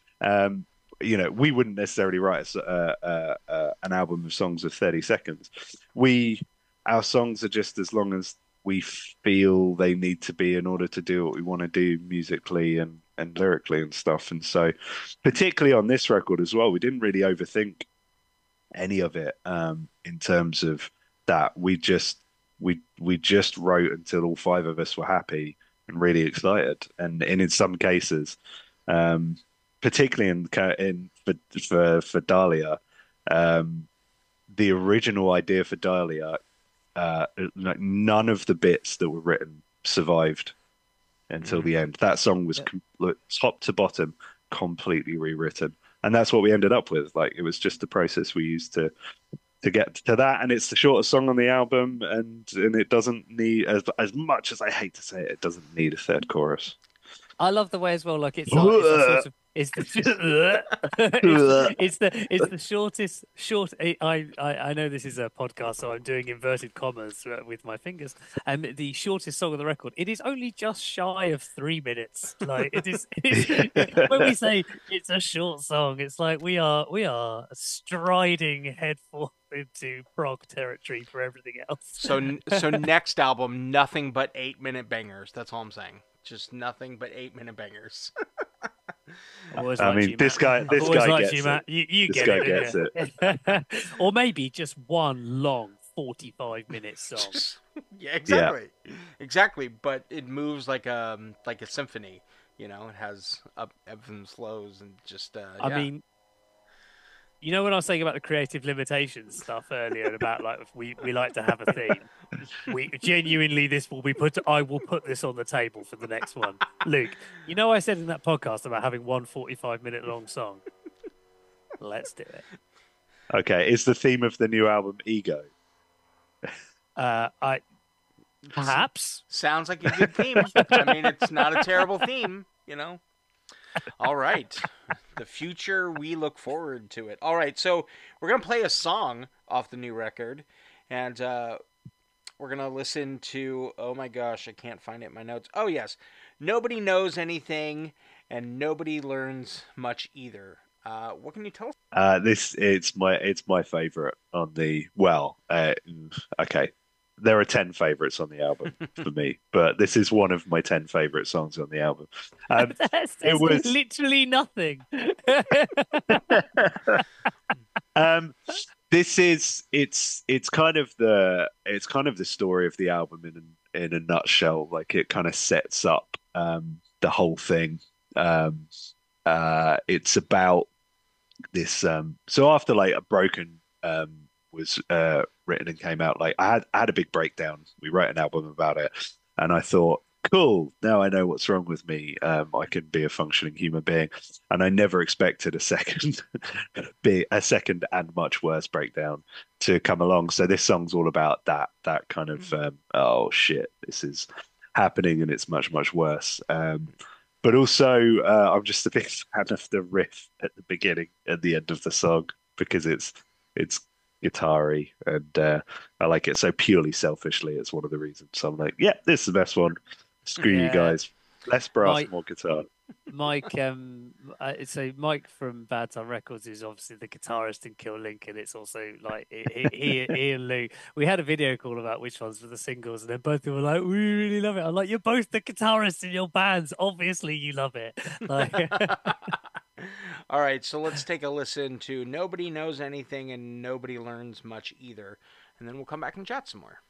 We wouldn't necessarily write an album of songs of 30 seconds. Our songs are just as long as we feel they need to be in order to do what we want to do musically and lyrically and stuff. And so, particularly on this record as well, we didn't really overthink any of it in terms of that. We just wrote until all five of us were happy and really excited. And in some cases, particularly for Dahlia, the original idea for Dahlia, like none of the bits that were written survived until the end. That song was top to bottom completely rewritten, and that's what we ended up with. Like it was just the process we used to get to that, and it's the shortest song on the album, and it doesn't need, as much as I hate to say it, it doesn't need a third chorus. I love the way as well. Like it's sort of it's the it's the shortest I know this is a podcast, so I'm doing inverted commas with my fingers. The shortest song on the record. It is only just shy of 3 minutes. Like it is when we say it's a short song, it's like we are striding headforth into prog territory for everything else. So next album, nothing but 8-minute bangers. That's all I'm saying. Just nothing but 8-minute bangers. I mean, this guy gets it. You This get guy it. gets it. Or maybe just one long 45-minute song. Yeah, exactly. Exactly, but it moves like a symphony, it has ebbs and flows and just I mean, when I was saying about the creative limitations stuff earlier about like we like to have a theme. We genuinely I will put this on the table for the next one. Luke, I said in that podcast about having one 45-minute long song. Let's do it. Okay, is the theme of the new album Ego? Perhaps. Sounds like a good theme. I mean, it's not a terrible theme, All right. The future, we look forward to it. All right, so we're going to play a song off the new record, and we're going to listen to, oh my gosh, I can't find it in my notes. Oh, yes. Nobody Knows Anything, and Nobody Learns Much Either. What can you tell us? It's my favorite on the, okay. There are 10 favorites on the album for me, but this is one of my 10 favorite songs on the album. It was literally nothing. It's kind of the story of the album in a nutshell. Like it kind of sets up the whole thing. It's about this. So after like a Broken was written and came out, like I had a big breakdown. We wrote an album about it, and I thought, cool, now I know what's wrong with me. I can be a functioning human being, and I never expected a second and much worse breakdown to come along. So this song's all about that kind of oh shit, this is happening and it's much, much worse. But also I'm just a big fan of the riff at the beginning and the end of the song, because it's guitar-y, and I like it so purely selfishly. It's one of the reasons. So I'm like, yeah, this is the best one. Screw you guys. Less brass, more guitar. Mike, so Mike from Bad Time Records is obviously the guitarist in Kill Link, and it's also like he and Lou. We had a video call about which ones were the singles, and then both of them were like, "We really love it." I'm like, "You're both the guitarists in your bands. Obviously, you love it." Like, All right, so let's take a listen to Nobody Knows Anything and Nobody Learns Much Either, and then we'll come back and chat some more.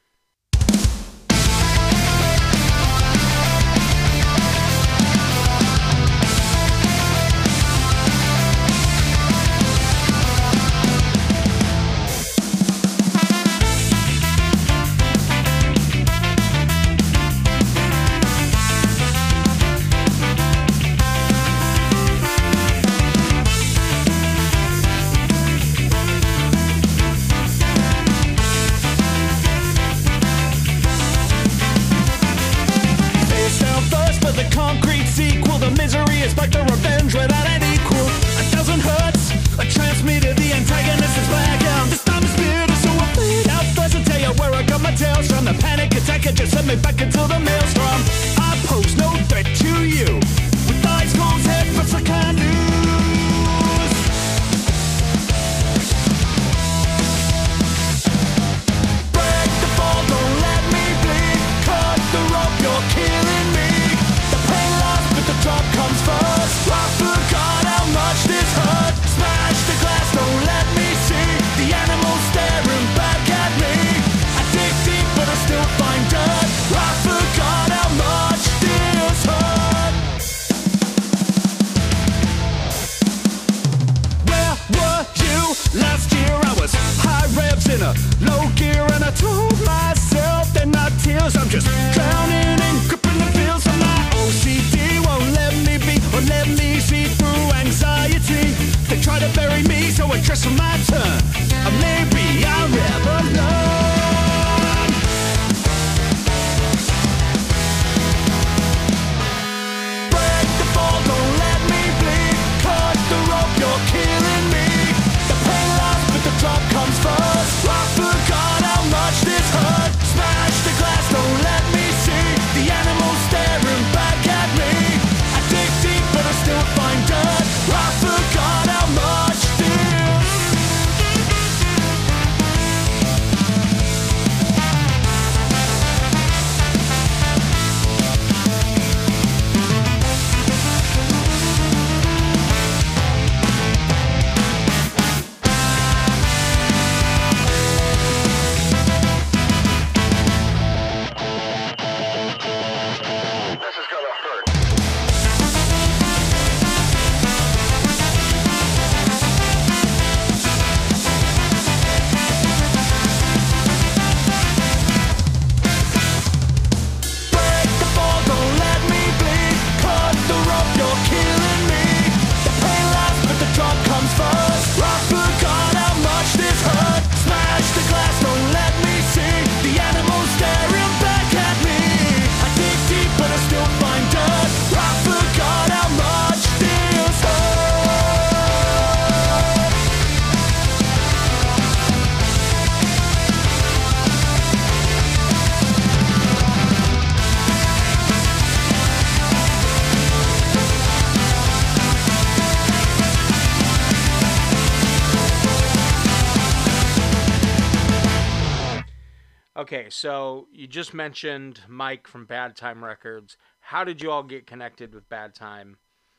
Okay, so you just mentioned Mike from Bad Time Records. How did you all get connected with Bad Time?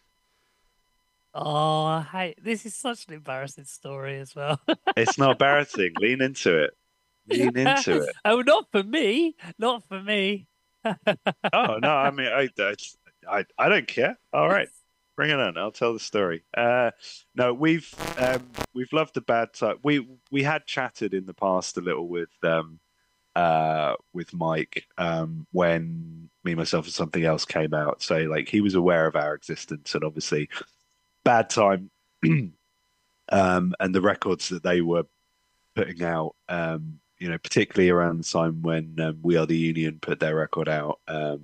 oh, hey, this is such an embarrassing story as well. It's not embarrassing. Lean into it. Lean into it. Oh, not for me. Not for me. Oh no, I mean, I don't care. All right, bring it on. I'll tell the story. No, we've loved the Bad Time. We had chatted in the past a little with Mike when Me, Myself, and Something Else came out. So like he was aware of our existence, and obviously Bad Time and the records that they were putting out. Particularly around the time when We Are the Union put their record out,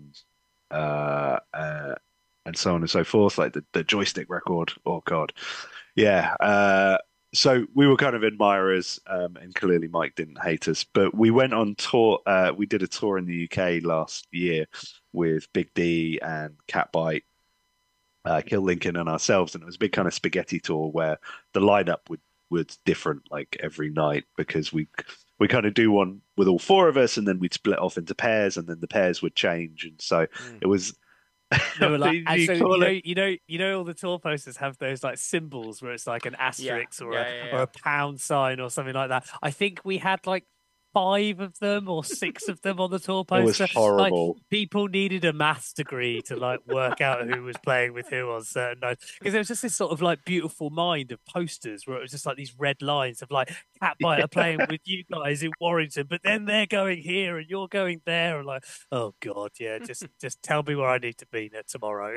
and so on and so forth, like the Joystick record. Oh God, yeah. So we were kind of admirers, and clearly Mike didn't hate us. But we went on tour. We did a tour in the UK last year with Big D and Catbite, Kill Lincoln and ourselves, and it was a big kind of spaghetti tour where the lineup would different like every night because we kind of do one with all four of us, and then we'd split off into pairs, and then the pairs would change, and so it was. They were like, and You so call it- all the tour posters have those like symbols where it's like an asterisk or yeah. a pound sign or something like that. I think we had like 5 of them or 6 of them on the tour It was poster. horrible. Like, people needed a maths degree to like work out who was playing with who on certain nights because there was just this sort of like beautiful mind of posters where it was just like these red lines of like Catbite are playing with you guys in Warrington, but then they're going here and you're going there, and like, oh god, yeah, just tell me where I need to be tomorrow.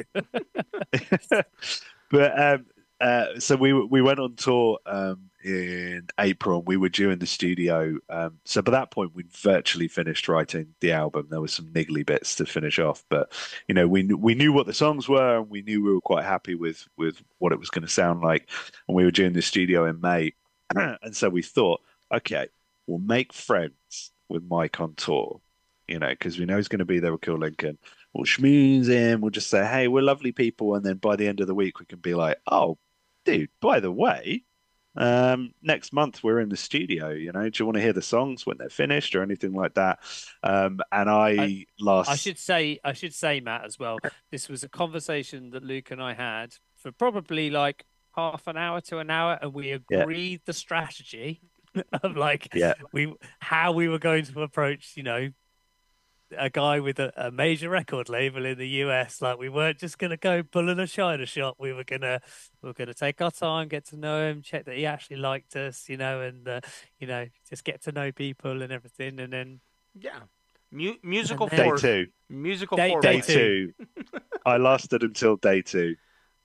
But so we went on tour in April, and we were due in the studio. So by that point, we'd virtually finished writing the album. There was some niggly bits to finish off, but we knew what the songs were, and we knew we were quite happy with what it was going to sound like. And we were due in the studio in May, and so we thought, okay, we'll make friends with Mike on tour, because we know he's going to be there with Kill Lincoln. We'll schmooze him. We'll just say, hey, we're lovely people. And then by the end of the week, we can be like, oh, dude, by the way, next month we're in the studio. Do you want to hear the songs when they're finished or anything like that? And I should say, Matt, as well. This was a conversation that Luke and I had for probably like half an hour to an hour, and we agreed the strategy of like how we were going to approach, a guy with a major record label in the US. Like, we weren't just gonna go pulling a China shot. We were gonna take our time, get to know him, check that he actually liked us, and just get to know people and everything, and then musical day force. 2. Musical Day force. Day 2. I lasted until day 2.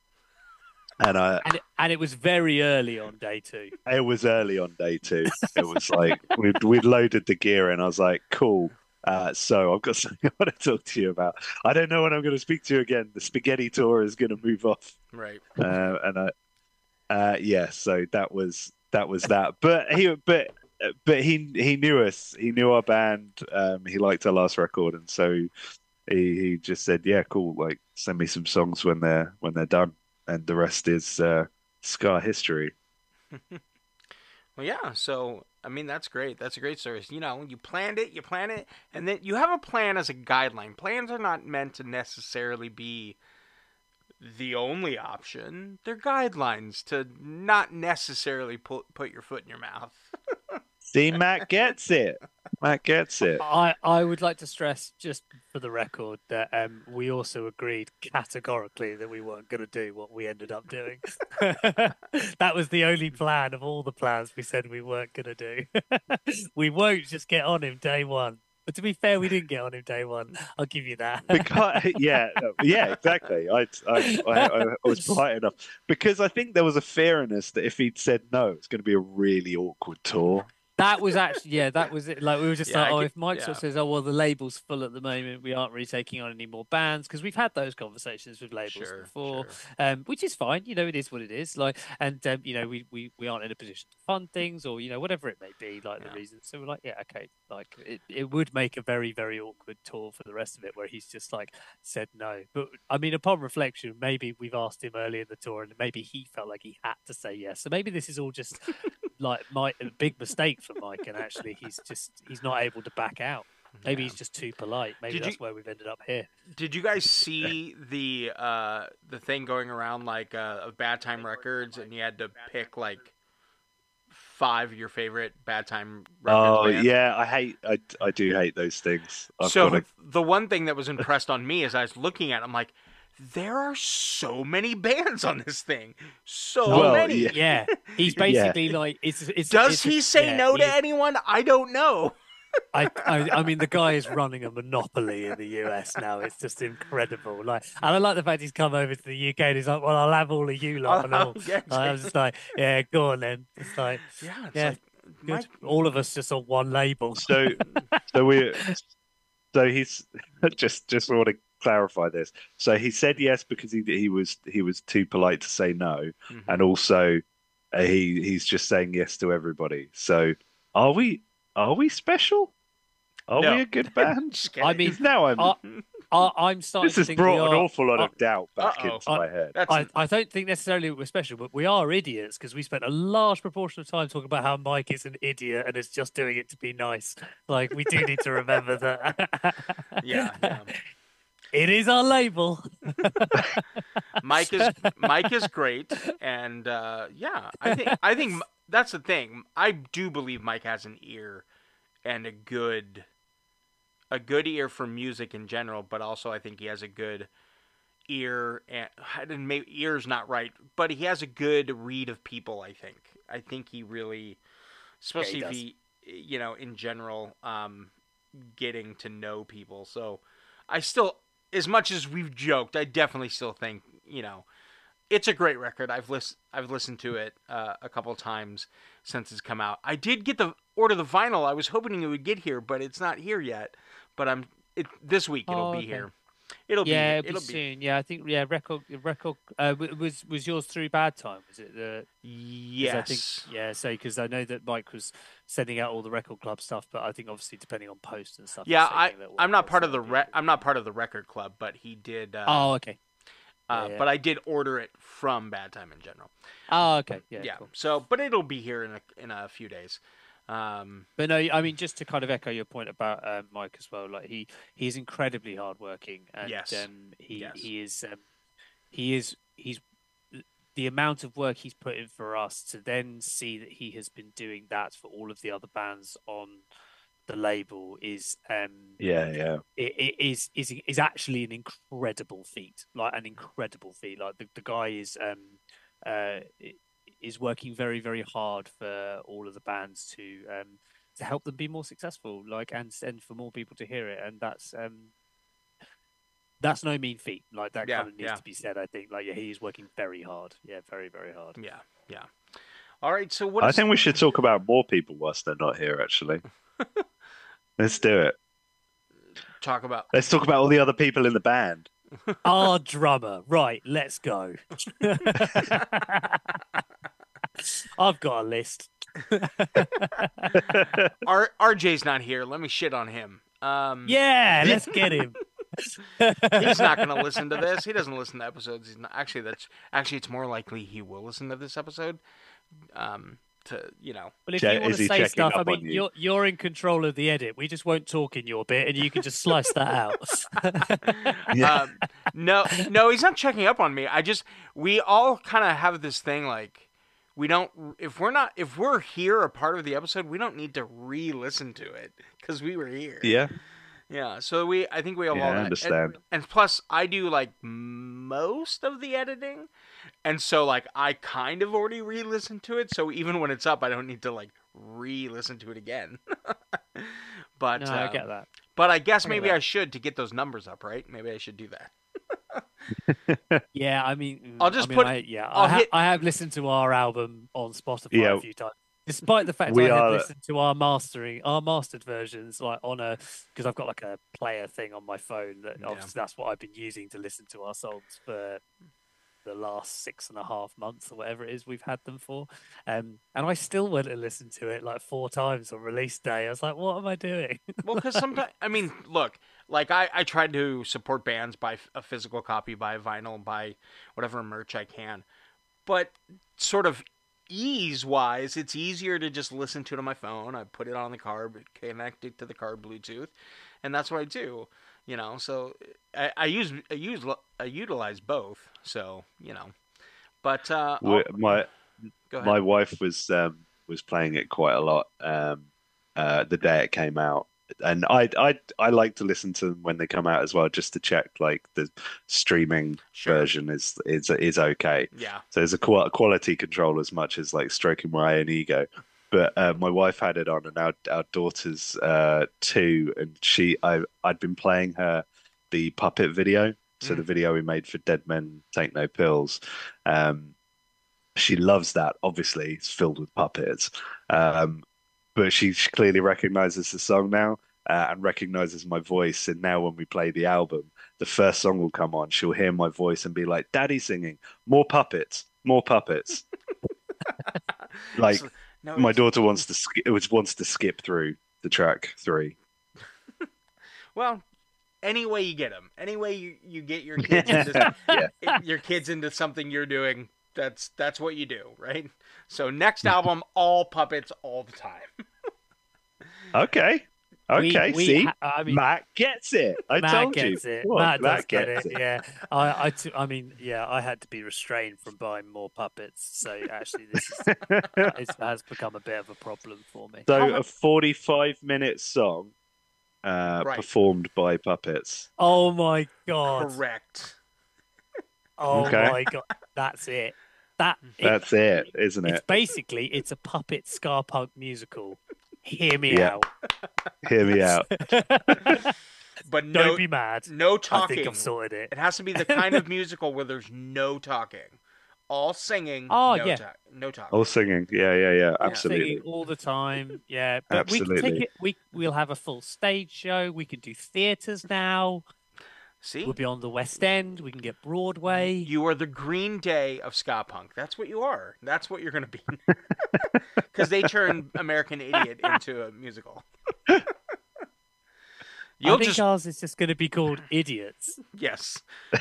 And it was very early on day 2. It was early on day 2. It was like we'd loaded the gear in. I was like, cool. So I've got something I want to talk to you about. I don't know when I'm going to speak to you again. The spaghetti tour is going to move off, right? So that was that. But he knew us. He knew our band. He liked our last record, and so he just said, "Yeah, cool. Like, send me some songs when they're done, and the rest is Scar history." Well, yeah. So, I mean, that's great. That's a great service. You plan it, and then you have a plan as a guideline. Plans are not meant to necessarily be the only option. They're guidelines to not necessarily put your foot in your mouth. See, Matt gets it. Matt gets it. I would like to stress, just for the record, that we also agreed categorically that we weren't going to do what we ended up doing. That was the only plan of all the plans we said we weren't going to do. We won't just get on him day one. But to be fair, we didn't get on him day one. I'll give you that. Because exactly. I was polite enough because I think there was a fear in us that if he'd said no, it's going to be a really awkward tour. That was actually, that was it. Like, we were just if Mike sort of says, oh, well, the label's full at the moment, we aren't really taking on any more bands, because we've had those conversations with labels before, which is fine. It is what it is. Like, and we aren't in a position to fund things, or whatever it may be, like the reason. So we're like, yeah, okay. Like, it would make a very, very awkward tour for the rest of it, where he's just like said no. But I mean, upon reflection, maybe we've asked him early in the tour, and maybe he felt like he had to say yes. So maybe this is all just like a big mistake for Mike, and actually he's not able to back out. Maybe he's just too polite. Maybe that's where we've ended up here. Did you guys see the thing going around like of Bad Time Records, and you had to pick like 5 of your favorite Bad Time Records bands? Yeah, I do hate those things. The one thing that was impressed on me as I was looking at it, I'm like, there are so many bands on this thing. Many. Yeah. He's basically like, does he say no to anyone? I don't know. I mean, the guy is running a monopoly in the US now. It's just incredible. Like, and I like the fact he's come over to the UK and he's like, well, I'll have all of you lot. And I was just like, yeah, go on then. It's like, good. All of us just on one label. So he's just want to clarify this. So he said yes because he was too polite to say no, and also he's just saying yes to everybody. So are we special? Are we a good band? I mean, now I'm starting This to has think brought we an are. awful lot of doubt back Uh-oh. into my head. That's I don't think necessarily we're special, but we are idiots because we spent a large proportion of time talking about how Mike is an idiot and is just doing it to be nice. Like we do need to remember that. yeah. It is our label. Mike is great, and I think that's the thing. I do believe Mike has an ear, and a good ear for music in general, but also I think he has a good ear, and maybe ear's not right, but he has a good read of people. I think he really, especially if he, in general, getting to know people. So I still, as much as we've joked, I definitely still think, it's a great record. I've listened to it a couple of times since it's come out. I did get order the vinyl. I was hoping it would get here, but it's not here yet. But this week it'll be here. It'll be soon. Yeah, I think record. Was yours through Bad Time? Was it the? Yes. I think, so because I know that Mike was sending out all the record club stuff, but I think obviously depending on post and stuff. Yeah, I'm not part of I'm not part of the record club, but he did. Oh, okay. But I did order it from Bad Time in general. Oh, okay. Yeah. Cool. So, but it'll be here in a few days. But no, I mean, just to kind of echo your point about Mike as well, like he's incredibly hardworking, and he's the amount of work he's put in for us to then see that he has been doing that for all of the other bands on the label is it is actually an incredible feat, like an incredible feat. Like the guy is working very, very hard for all of the bands to help them be more successful, like and for more people to hear it, and that's no mean feat. Like that kind of needs to be said. I think he's working very hard. Yeah, very, very hard. Yeah. All right. So I think we should talk about more people whilst they're not here. Actually, let's do it. Let's talk about all the other people in the band. Our drummer, right? Let's go. I've got a list. RJ's not here. Let me shit on him. Let's get him. He's not going to listen to this. He doesn't listen to episodes. He's not, actually, it's more likely he will listen to this episode. Well, if you want to say stuff, I mean, you're in control of the edit. We just won't talk in your bit, and you can just slice that out. No, he's not checking up on me. We all kind of have this thing like we don't. If we're here a part of the episode, we don't need to re-listen to it because we were here. Yeah. Yeah, so I think we all understand. And plus, I do like most of the editing, and so like I kind of already re-listened to it. So even when it's up, I don't need to like re-listen to it again. But no, I get that. But I guess maybe I should to get those numbers up, right? Maybe I should do that. Yeah, I mean, I have listened to our album on Spotify a few times. Despite the fact I have listened to our mastered versions, like because I've got like a player thing on my phone that obviously that's what I've been using to listen to our songs for the last 6.5 months or whatever it is we've had them for. And I still went and listened to it like 4 times on release day. I was like, what am I doing? Well, because sometimes, I mean, look, like I try to support bands, buy a physical copy, buy vinyl, buy whatever merch I can. But sort of ease-wise, it's easier to just listen to it on my phone. I put it on the car, connect it to the car Bluetooth, and that's what I do. So I utilize both. So but my wife was playing it quite a lot the day it came out, and I like to listen to them when they come out as well, just to check like the streaming version is okay. Yeah. So there's a quality control as much as like stroking my own ego. But my wife had it on, and our daughter's 2, and I'd been playing her the Puppet video, so the video we made for Dead Men Take No Pills. She loves that. Obviously, it's filled with puppets, but she clearly recognizes the song now and recognizes my voice. And now when we play the album, the first song will come on. She'll hear my voice and be like, "Daddy singing, more puppets, more puppets." Like. My daughter wants to skip through the track 3. Well, any way you get them, any way you get your kids into your kids into something you're doing. That's what you do, right? So next album, all puppets all the time. Okay. Okay, see, I mean, Matt gets it. I Matt told gets you. it. Come on, Matt does get gets it. Yeah, I mean, yeah, I had to be restrained from buying more puppets. So actually, it has become a bit of a problem for me. So a 45-minute song Right. performed by puppets. Oh my god! Correct. Oh Okay. my god! That's it. That's it, isn't It's it? basically it's a puppet ska punk musical. Hear me out. Hear me out. But no, Don't be mad. no I talking. think I've sorted it. It has to be the kind of musical where there's no talking, all singing. Oh, no yeah. no talking. All singing. Yeah. Absolutely. Singing all the time. Yeah, but we can Absolutely. take it. We'll have a full stage show. We can do theaters now. See, We'll be on the West End. We can get Broadway. you are the Green Day of ska punk. That's what you are. That's what you're going to be. Because they turned American Idiot into a musical. I You'll think just ours is just going to be called Idiots. yes.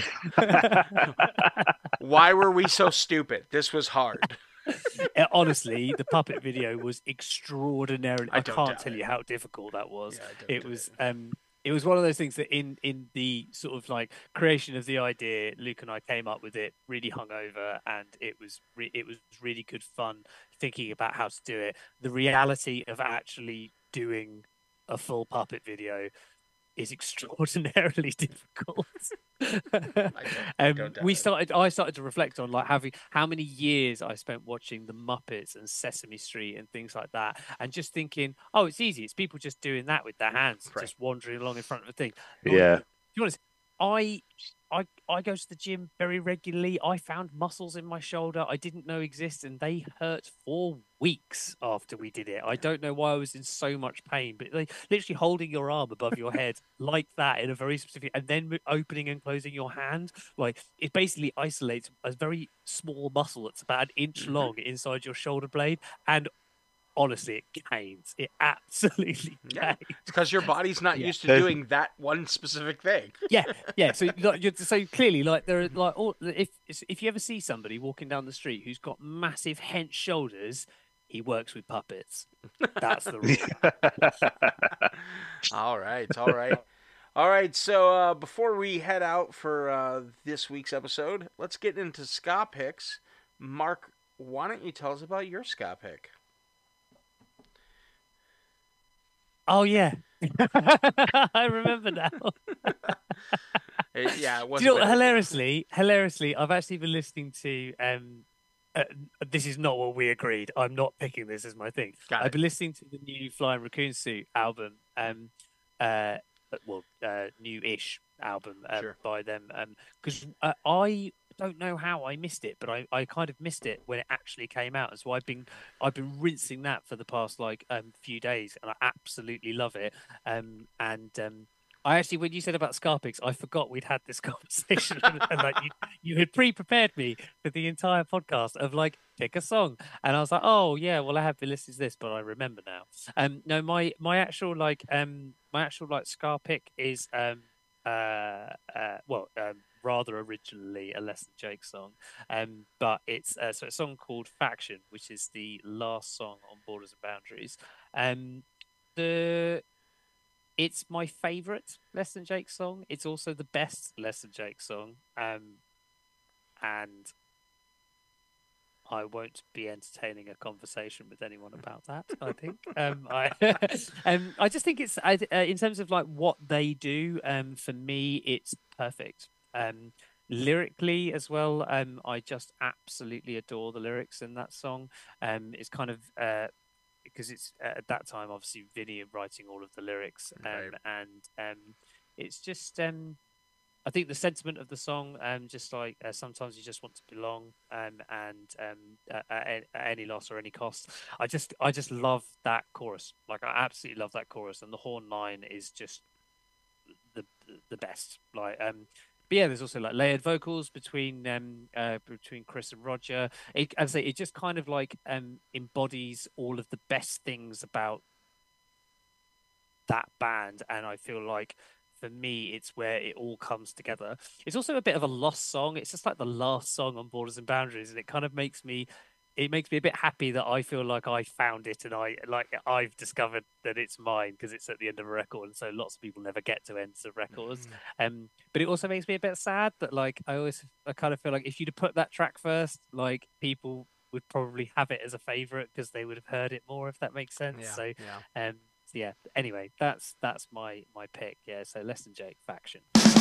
Why were we so stupid? This was hard. Honestly, the puppet video was extraordinarily. I I don't can't doubt tell it. you how difficult that was. Yeah, I don't It doubt was. It was one of those things that in the sort of like creation of the idea, Luke and I came up with it really hungover, and it was really good fun thinking about how to do it. The reality of actually doing a full puppet video is extraordinarily difficult. I don't doubt it. I started to reflect on like how many years I spent watching the Muppets and Sesame Street and things like that, and just thinking, oh, it's easy. It's people just doing that with their hands, Right. just wandering along in front of a thing. Yeah. To be honest, I go to the gym very regularly. I found muscles in my shoulder I didn't know exist, and they hurt for weeks after we did it. I don't know why I was in so much pain, but like literally holding your arm above your head like that in a very specific, and then opening and closing your hand, like it basically isolates a very small muscle that's about an inch long inside your shoulder blade, and honestly, it canes. It absolutely Yeah. canes. It's because your body's not used to There's- doing that one specific thing. Yeah. So, so clearly, like there are like if you ever see somebody walking down the street who's got massive hench shoulders, he works with puppets. That's the rule. All right. All right. So before we head out for this week's episode, let's get into ska picks. Mark, why don't you tell us about your ska pick? Oh yeah, I remember now. Yeah, it Do was. you know what, hilariously, I've actually been listening to. This is not what we agreed. I'm not picking this as my thing. Got I've it. been listening to the new Flying Raccoon Suit album. New-ish album Sure. by them. Because I don't know how I missed it, but I kind of missed it when it actually came out. And so I've been rinsing that for the past few days, and I absolutely love it. I actually, when you said about Scarpix, I forgot we'd had this conversation, and like you had pre-prepared me for the entire podcast of like pick a song, and I was like, oh yeah, well I have been listening to this, but I remember now. No, my actual Scar pick is rather originally a Less Than Jake song, but it's a song called Faction, which is the last song on Borders and Boundaries. It's my favourite Less Than Jake song. It's also the best Less Than Jake song, and I won't be entertaining a conversation with anyone about that. I think I just think it's in terms of like what they do. For me, it's perfect. Lyrically as well, I just absolutely adore the lyrics in that song. It's kind of because it's at that time obviously Vinny writing all of the lyrics, Right. and it's just I think the sentiment of the song, just like sometimes you just want to belong, and at any loss or any cost. I just love that chorus. Like I absolutely love that chorus, and the horn line is just the best. Like but yeah, there's also like layered vocals between Chris and Roger. As I say, it just kind of like embodies all of the best things about that band, and I feel like for me, it's where it all comes together. It's also a bit of a lost song. It's just like the last song on Borders and Boundaries, and it kind of makes me a bit happy that I feel like I found it and I've discovered that it's mine because it's at the end of a record, and so lots of people never get to ends of records. But it also makes me a bit sad that like I kind of feel like if you'd have put that track first, like people would probably have it as a favorite because they would have heard it more, if that makes sense. So yeah. Anyway, that's my pick. Yeah. So Less Than Jake, Faction.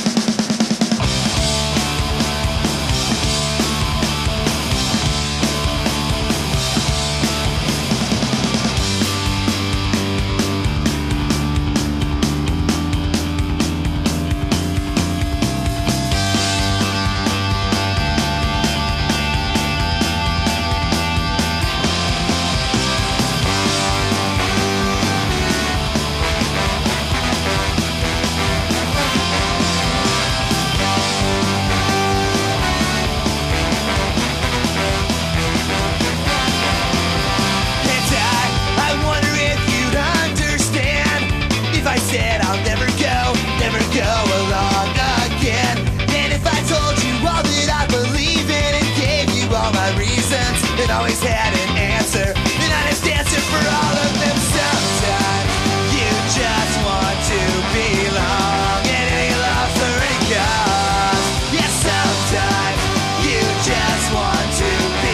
Always had an answer, an honest answer for all of them. Sometimes you just want to belong in any loss or any cause. Yeah, sometimes you just want to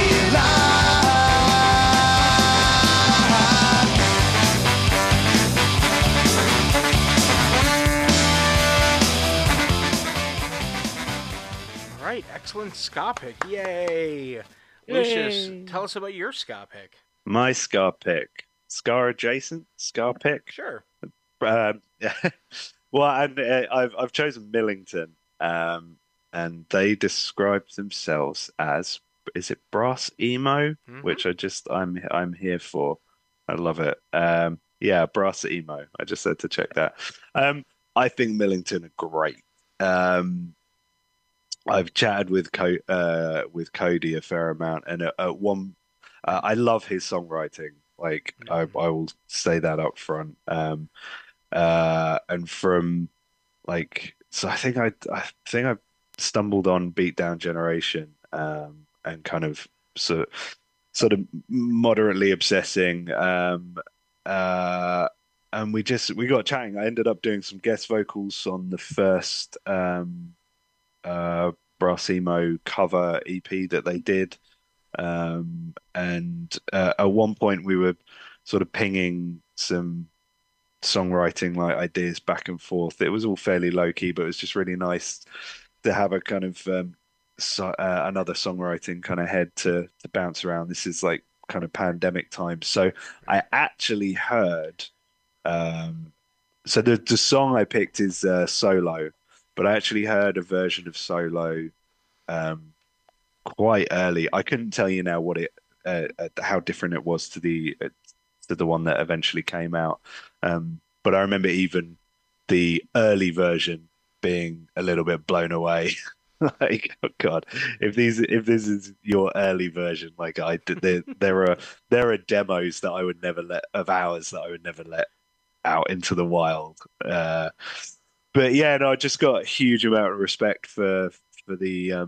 belong. All right, excellent ska pick. Yay! Lucius, tell us about your ska pick. My ska pick, ska adjacent ska pick. Sure. Well, and I've chosen Millington, and they describe themselves as, is it brass emo, which I'm here for. I love it. Yeah, brass emo. I just had to check that. I think Millington are great. I've chatted with Cody a fair amount, and at one, I love his songwriting. Like I will say that up front. And from like, so I think I stumbled on Beatdown Generation, and kind of sort of moderately obsessing. And we got chatting. I ended up doing some guest vocals on the first brass emo cover EP that they did, and at one point we were sort of pinging some songwriting like ideas back and forth. It was all fairly low key, but it was just really nice to have a kind of another songwriting kind of head to bounce around. This is like kind of pandemic time, so I actually heard so the song I picked is Solo, but I actually heard a version of Solo quite early. I couldn't tell you now what how different it was to the one that eventually came out. But I remember even the early version being a little bit blown away. Like, oh God, if this is your early version, like there are demos that I would never let, of ours that I would never let out into the wild. But yeah, no, I just got a huge amount of respect for the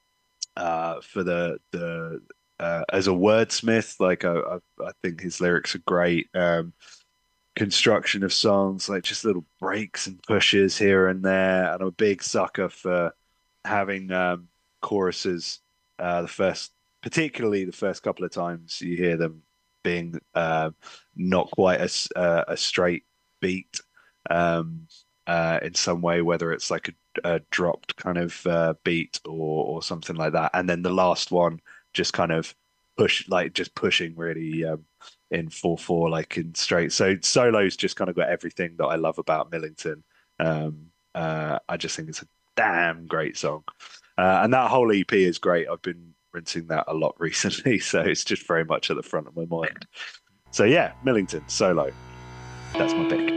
as a wordsmith. Like I think his lyrics are great. Construction of songs, like just little breaks and pushes here and there. And I'm a big sucker for having choruses. Particularly the first couple of times you hear them being not quite a straight beat. In some way, whether it's like a dropped kind of beat or something like that, and then the last one just kind of pushing really in 4/4, like in straight. So Solo's just kind of got everything that I love about Millington. I just think it's a damn great song, and that whole EP is great. I've been rinsing that a lot recently, so it's just very much at the front of my mind. So yeah, Millington, Solo, that's my pick.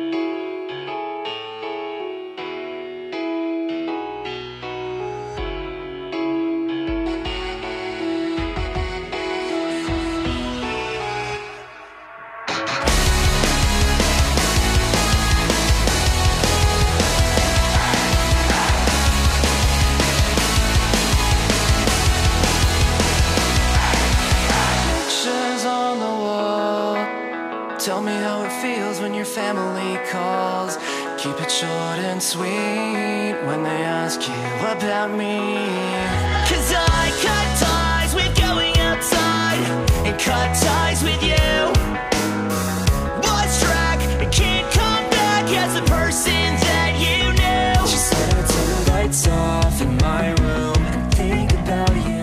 Tell me how it feels when your family calls. Keep it short and sweet when they ask you about me. 'Cause I cut ties with going outside and cut ties with you. Lost track and can't come back as the person that you knew. She said I'd turn the lights off in my room and think about you.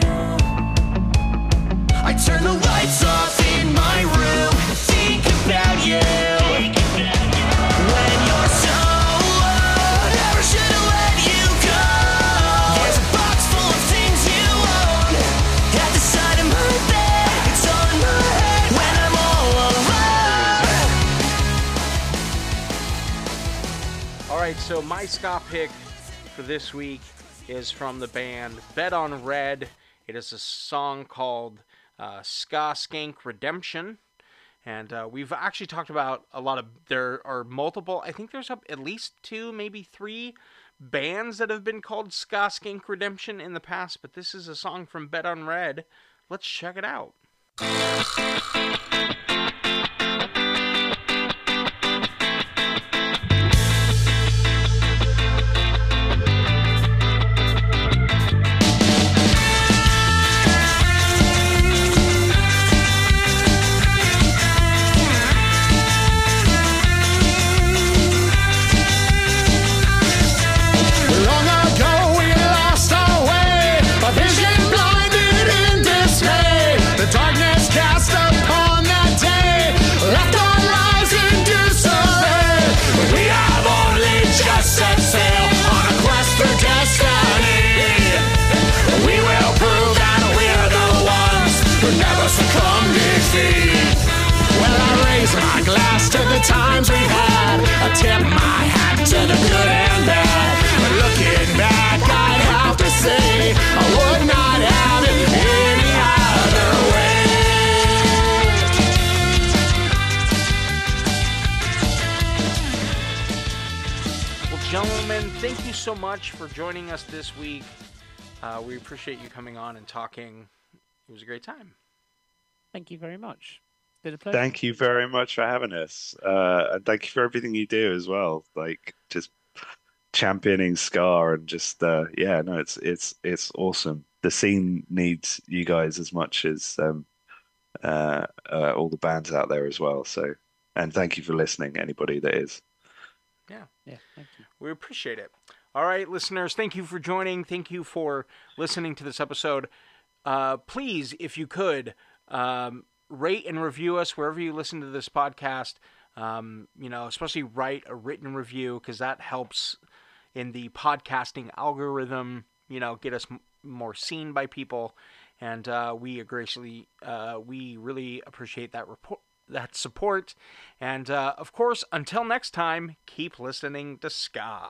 I turn the lights off in my room and think about you. When you're so alone, never should have let you go. There's a box full of things you own at the side of my bed. It's all in my head when I'm all alone. All right, so my ska pick for this week is from the band Bet on Red. It is a song called Ska Skank Redemption. And we've actually talked about a lot of, there are multiple, I think there's at least 2, maybe 3 bands that have been called Ska Skank Redemption in the past, but this is a song from Bet on Red. Let's check it out. Times we've had, I tip my hat to the good and bad. But looking back, I'd have to say I would not have it any other way. Well, gentlemen, thank you so much for joining us this week. We appreciate you coming on and talking. It was a great time. Thank you very much. Been a pleasure. Thank you very much for having us. And thank you for everything you do as well. Like just championing ska and just yeah, no, it's awesome. The scene needs you guys as much as all the bands out there as well. So, and thank you for listening, anybody that is. Yeah, thank you. We appreciate it. All right, listeners, thank you for joining. Thank you for listening to this episode. Please, if you could, rate and review us wherever you listen to this podcast. Especially write a written review, because that helps in the podcasting algorithm, get us more seen by people. And we really appreciate that support. And of course, until next time, keep listening to ska.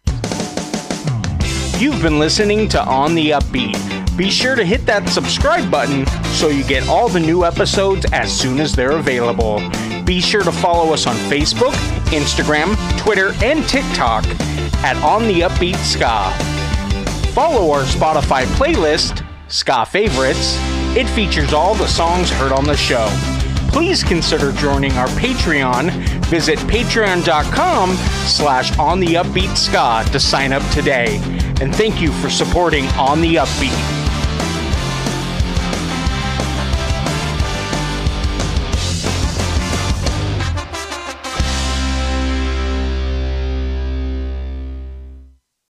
You've been listening to On the Upbeat. Be sure to hit that subscribe button so you get all the new episodes as soon as they're available. Be sure to follow us on Facebook, Instagram, Twitter, and TikTok at On the Upbeat Ska. Follow our Spotify playlist, Ska Favorites. It features all the songs heard on the show. Please consider joining our Patreon. Visit patreon.com/OnTheUpbeatSka to sign up today. And thank you for supporting On the Upbeat.